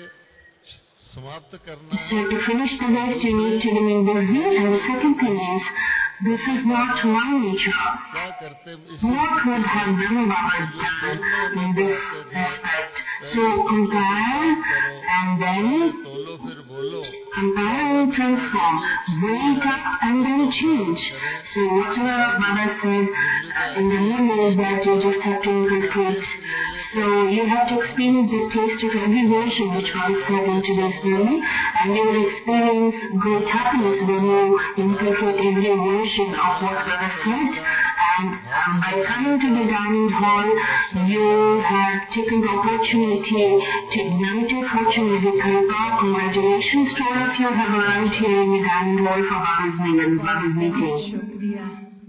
समाप्त करना So to finish the waste you need to remain busy, and the second thing is, this is not my nature. क्या करते What would have done Baba done in this aspect? So compare and then तोलो फिर बोलो compare and transform, bring it up and then change. So whatever Baba said in the movie that you just have to inculcate. So you have to experience the taste of every version which Baba said in today's movie, and you will experience great happiness when you inculcate every version of what Baba said. And by coming to the Diamond Hall, you have taken the opportunity to ignite your fortune as a kalpa. Congratulations to all of you who have arrived here in the Diamond Hall for Baba's meeting. शुक्रिया।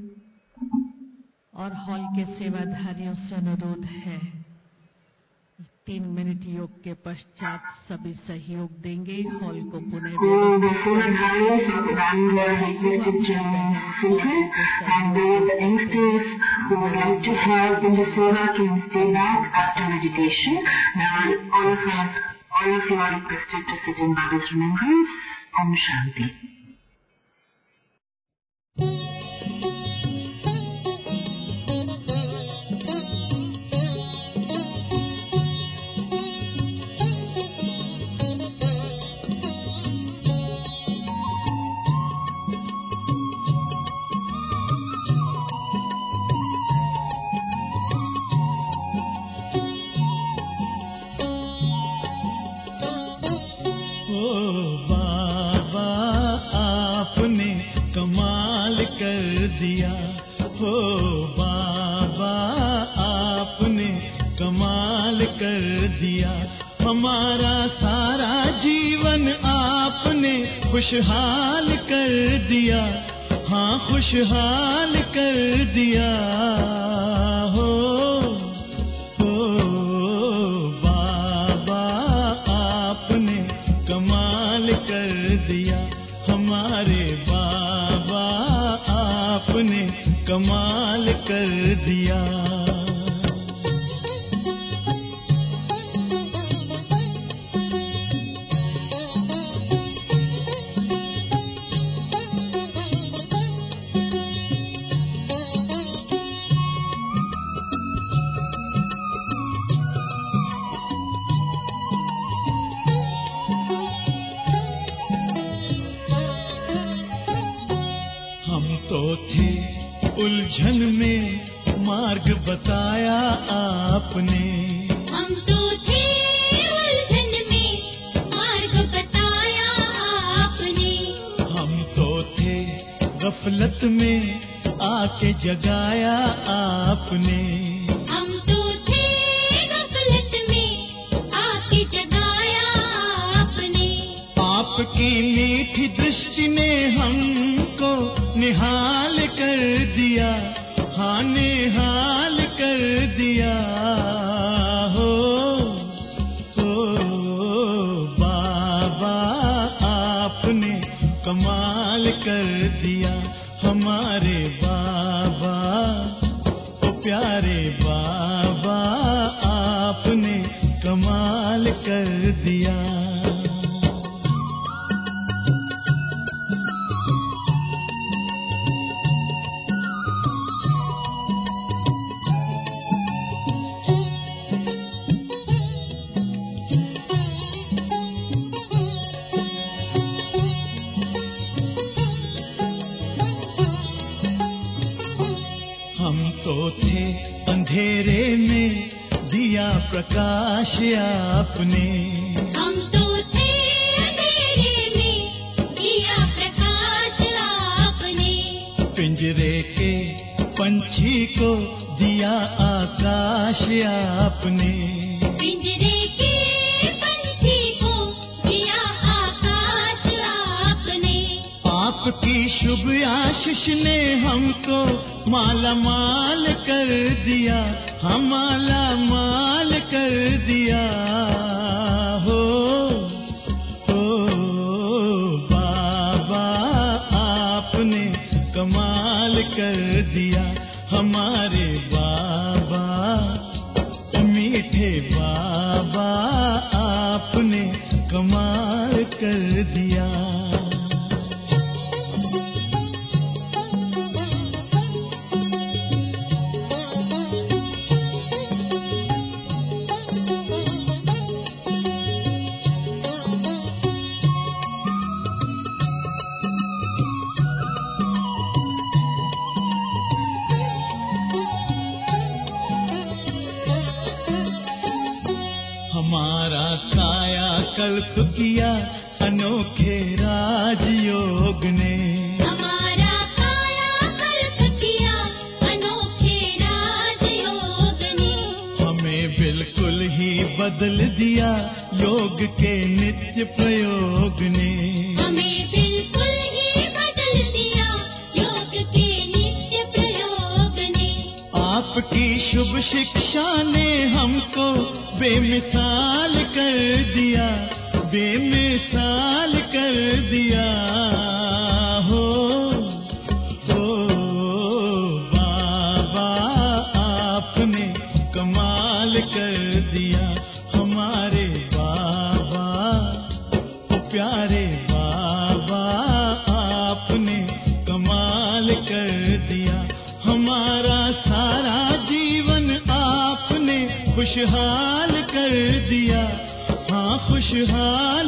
और hall के सेवाधारियों से अनुरोध है 3 minute योग के पश्चात सभी सहयोग देंगे हॉल को पुनः The Sevaധാris of the Diamond Hall requested to remain seated, and those youngsters who would like to help in the Seva can stay back after meditation. Now all of you are requested to sit in Baba's remembrance. Om Shanti. दिया हो बाबा आपने कमाल कर दिया हमारा सारा जीवन आपने खुशहाल कर दिया हाँ खुशहाल कर दिया हो बाबा आपने कमाल कर दिया हमारे बाबा आपने कमाल कर दिया उलझन में मार्ग बताया आपने हम तो थे उलझन में मार्ग बताया आपने हम तो थे गफलत में आके जगाया आपने हम तो थे गफलत में आके जगाया आपने आपकी मीठी दृष्टि ने हमको निहाल कर दिया हाँ निहाल कर दिया हो प्रकाश आपने। हम तो थे अंधेरे में, दिया प्रकाश आपने। पिंजरे के पंछी को दिया आकाश आपने। पिंजरे के पंछी को दिया आकाश आपने। आपकी शुभ आशीष ने हमको माला माल कर दिया, हम माला माल कर दिया। हो बाबा आपने कमाल कर दिया, हमारे बाबा मीठे बाबा आपने कमाल कर दिया। हमारा काया कल्प किया अनोखे राजयोग ने। हमारा काया कल्प किया अनोखे राजयोग ने। हमें बिल्कुल ही बदल दिया योग के नित्य प्रयोग ने। हमें बिल्कुल ही बदल दिया योग के नित्य प्रयोग ने। आपकी शुभ शिक्षा ने हमको बेमिसाल कर दिया, बेमिसाल कर दिया। हो बाबा आपने कमाल कर दिया, हमारे बाबा प्यारे बाबा आपने कमाल कर दिया। हमारा सारा जीवन आपने खुशहाल कर दिया, हाँ खुशहाल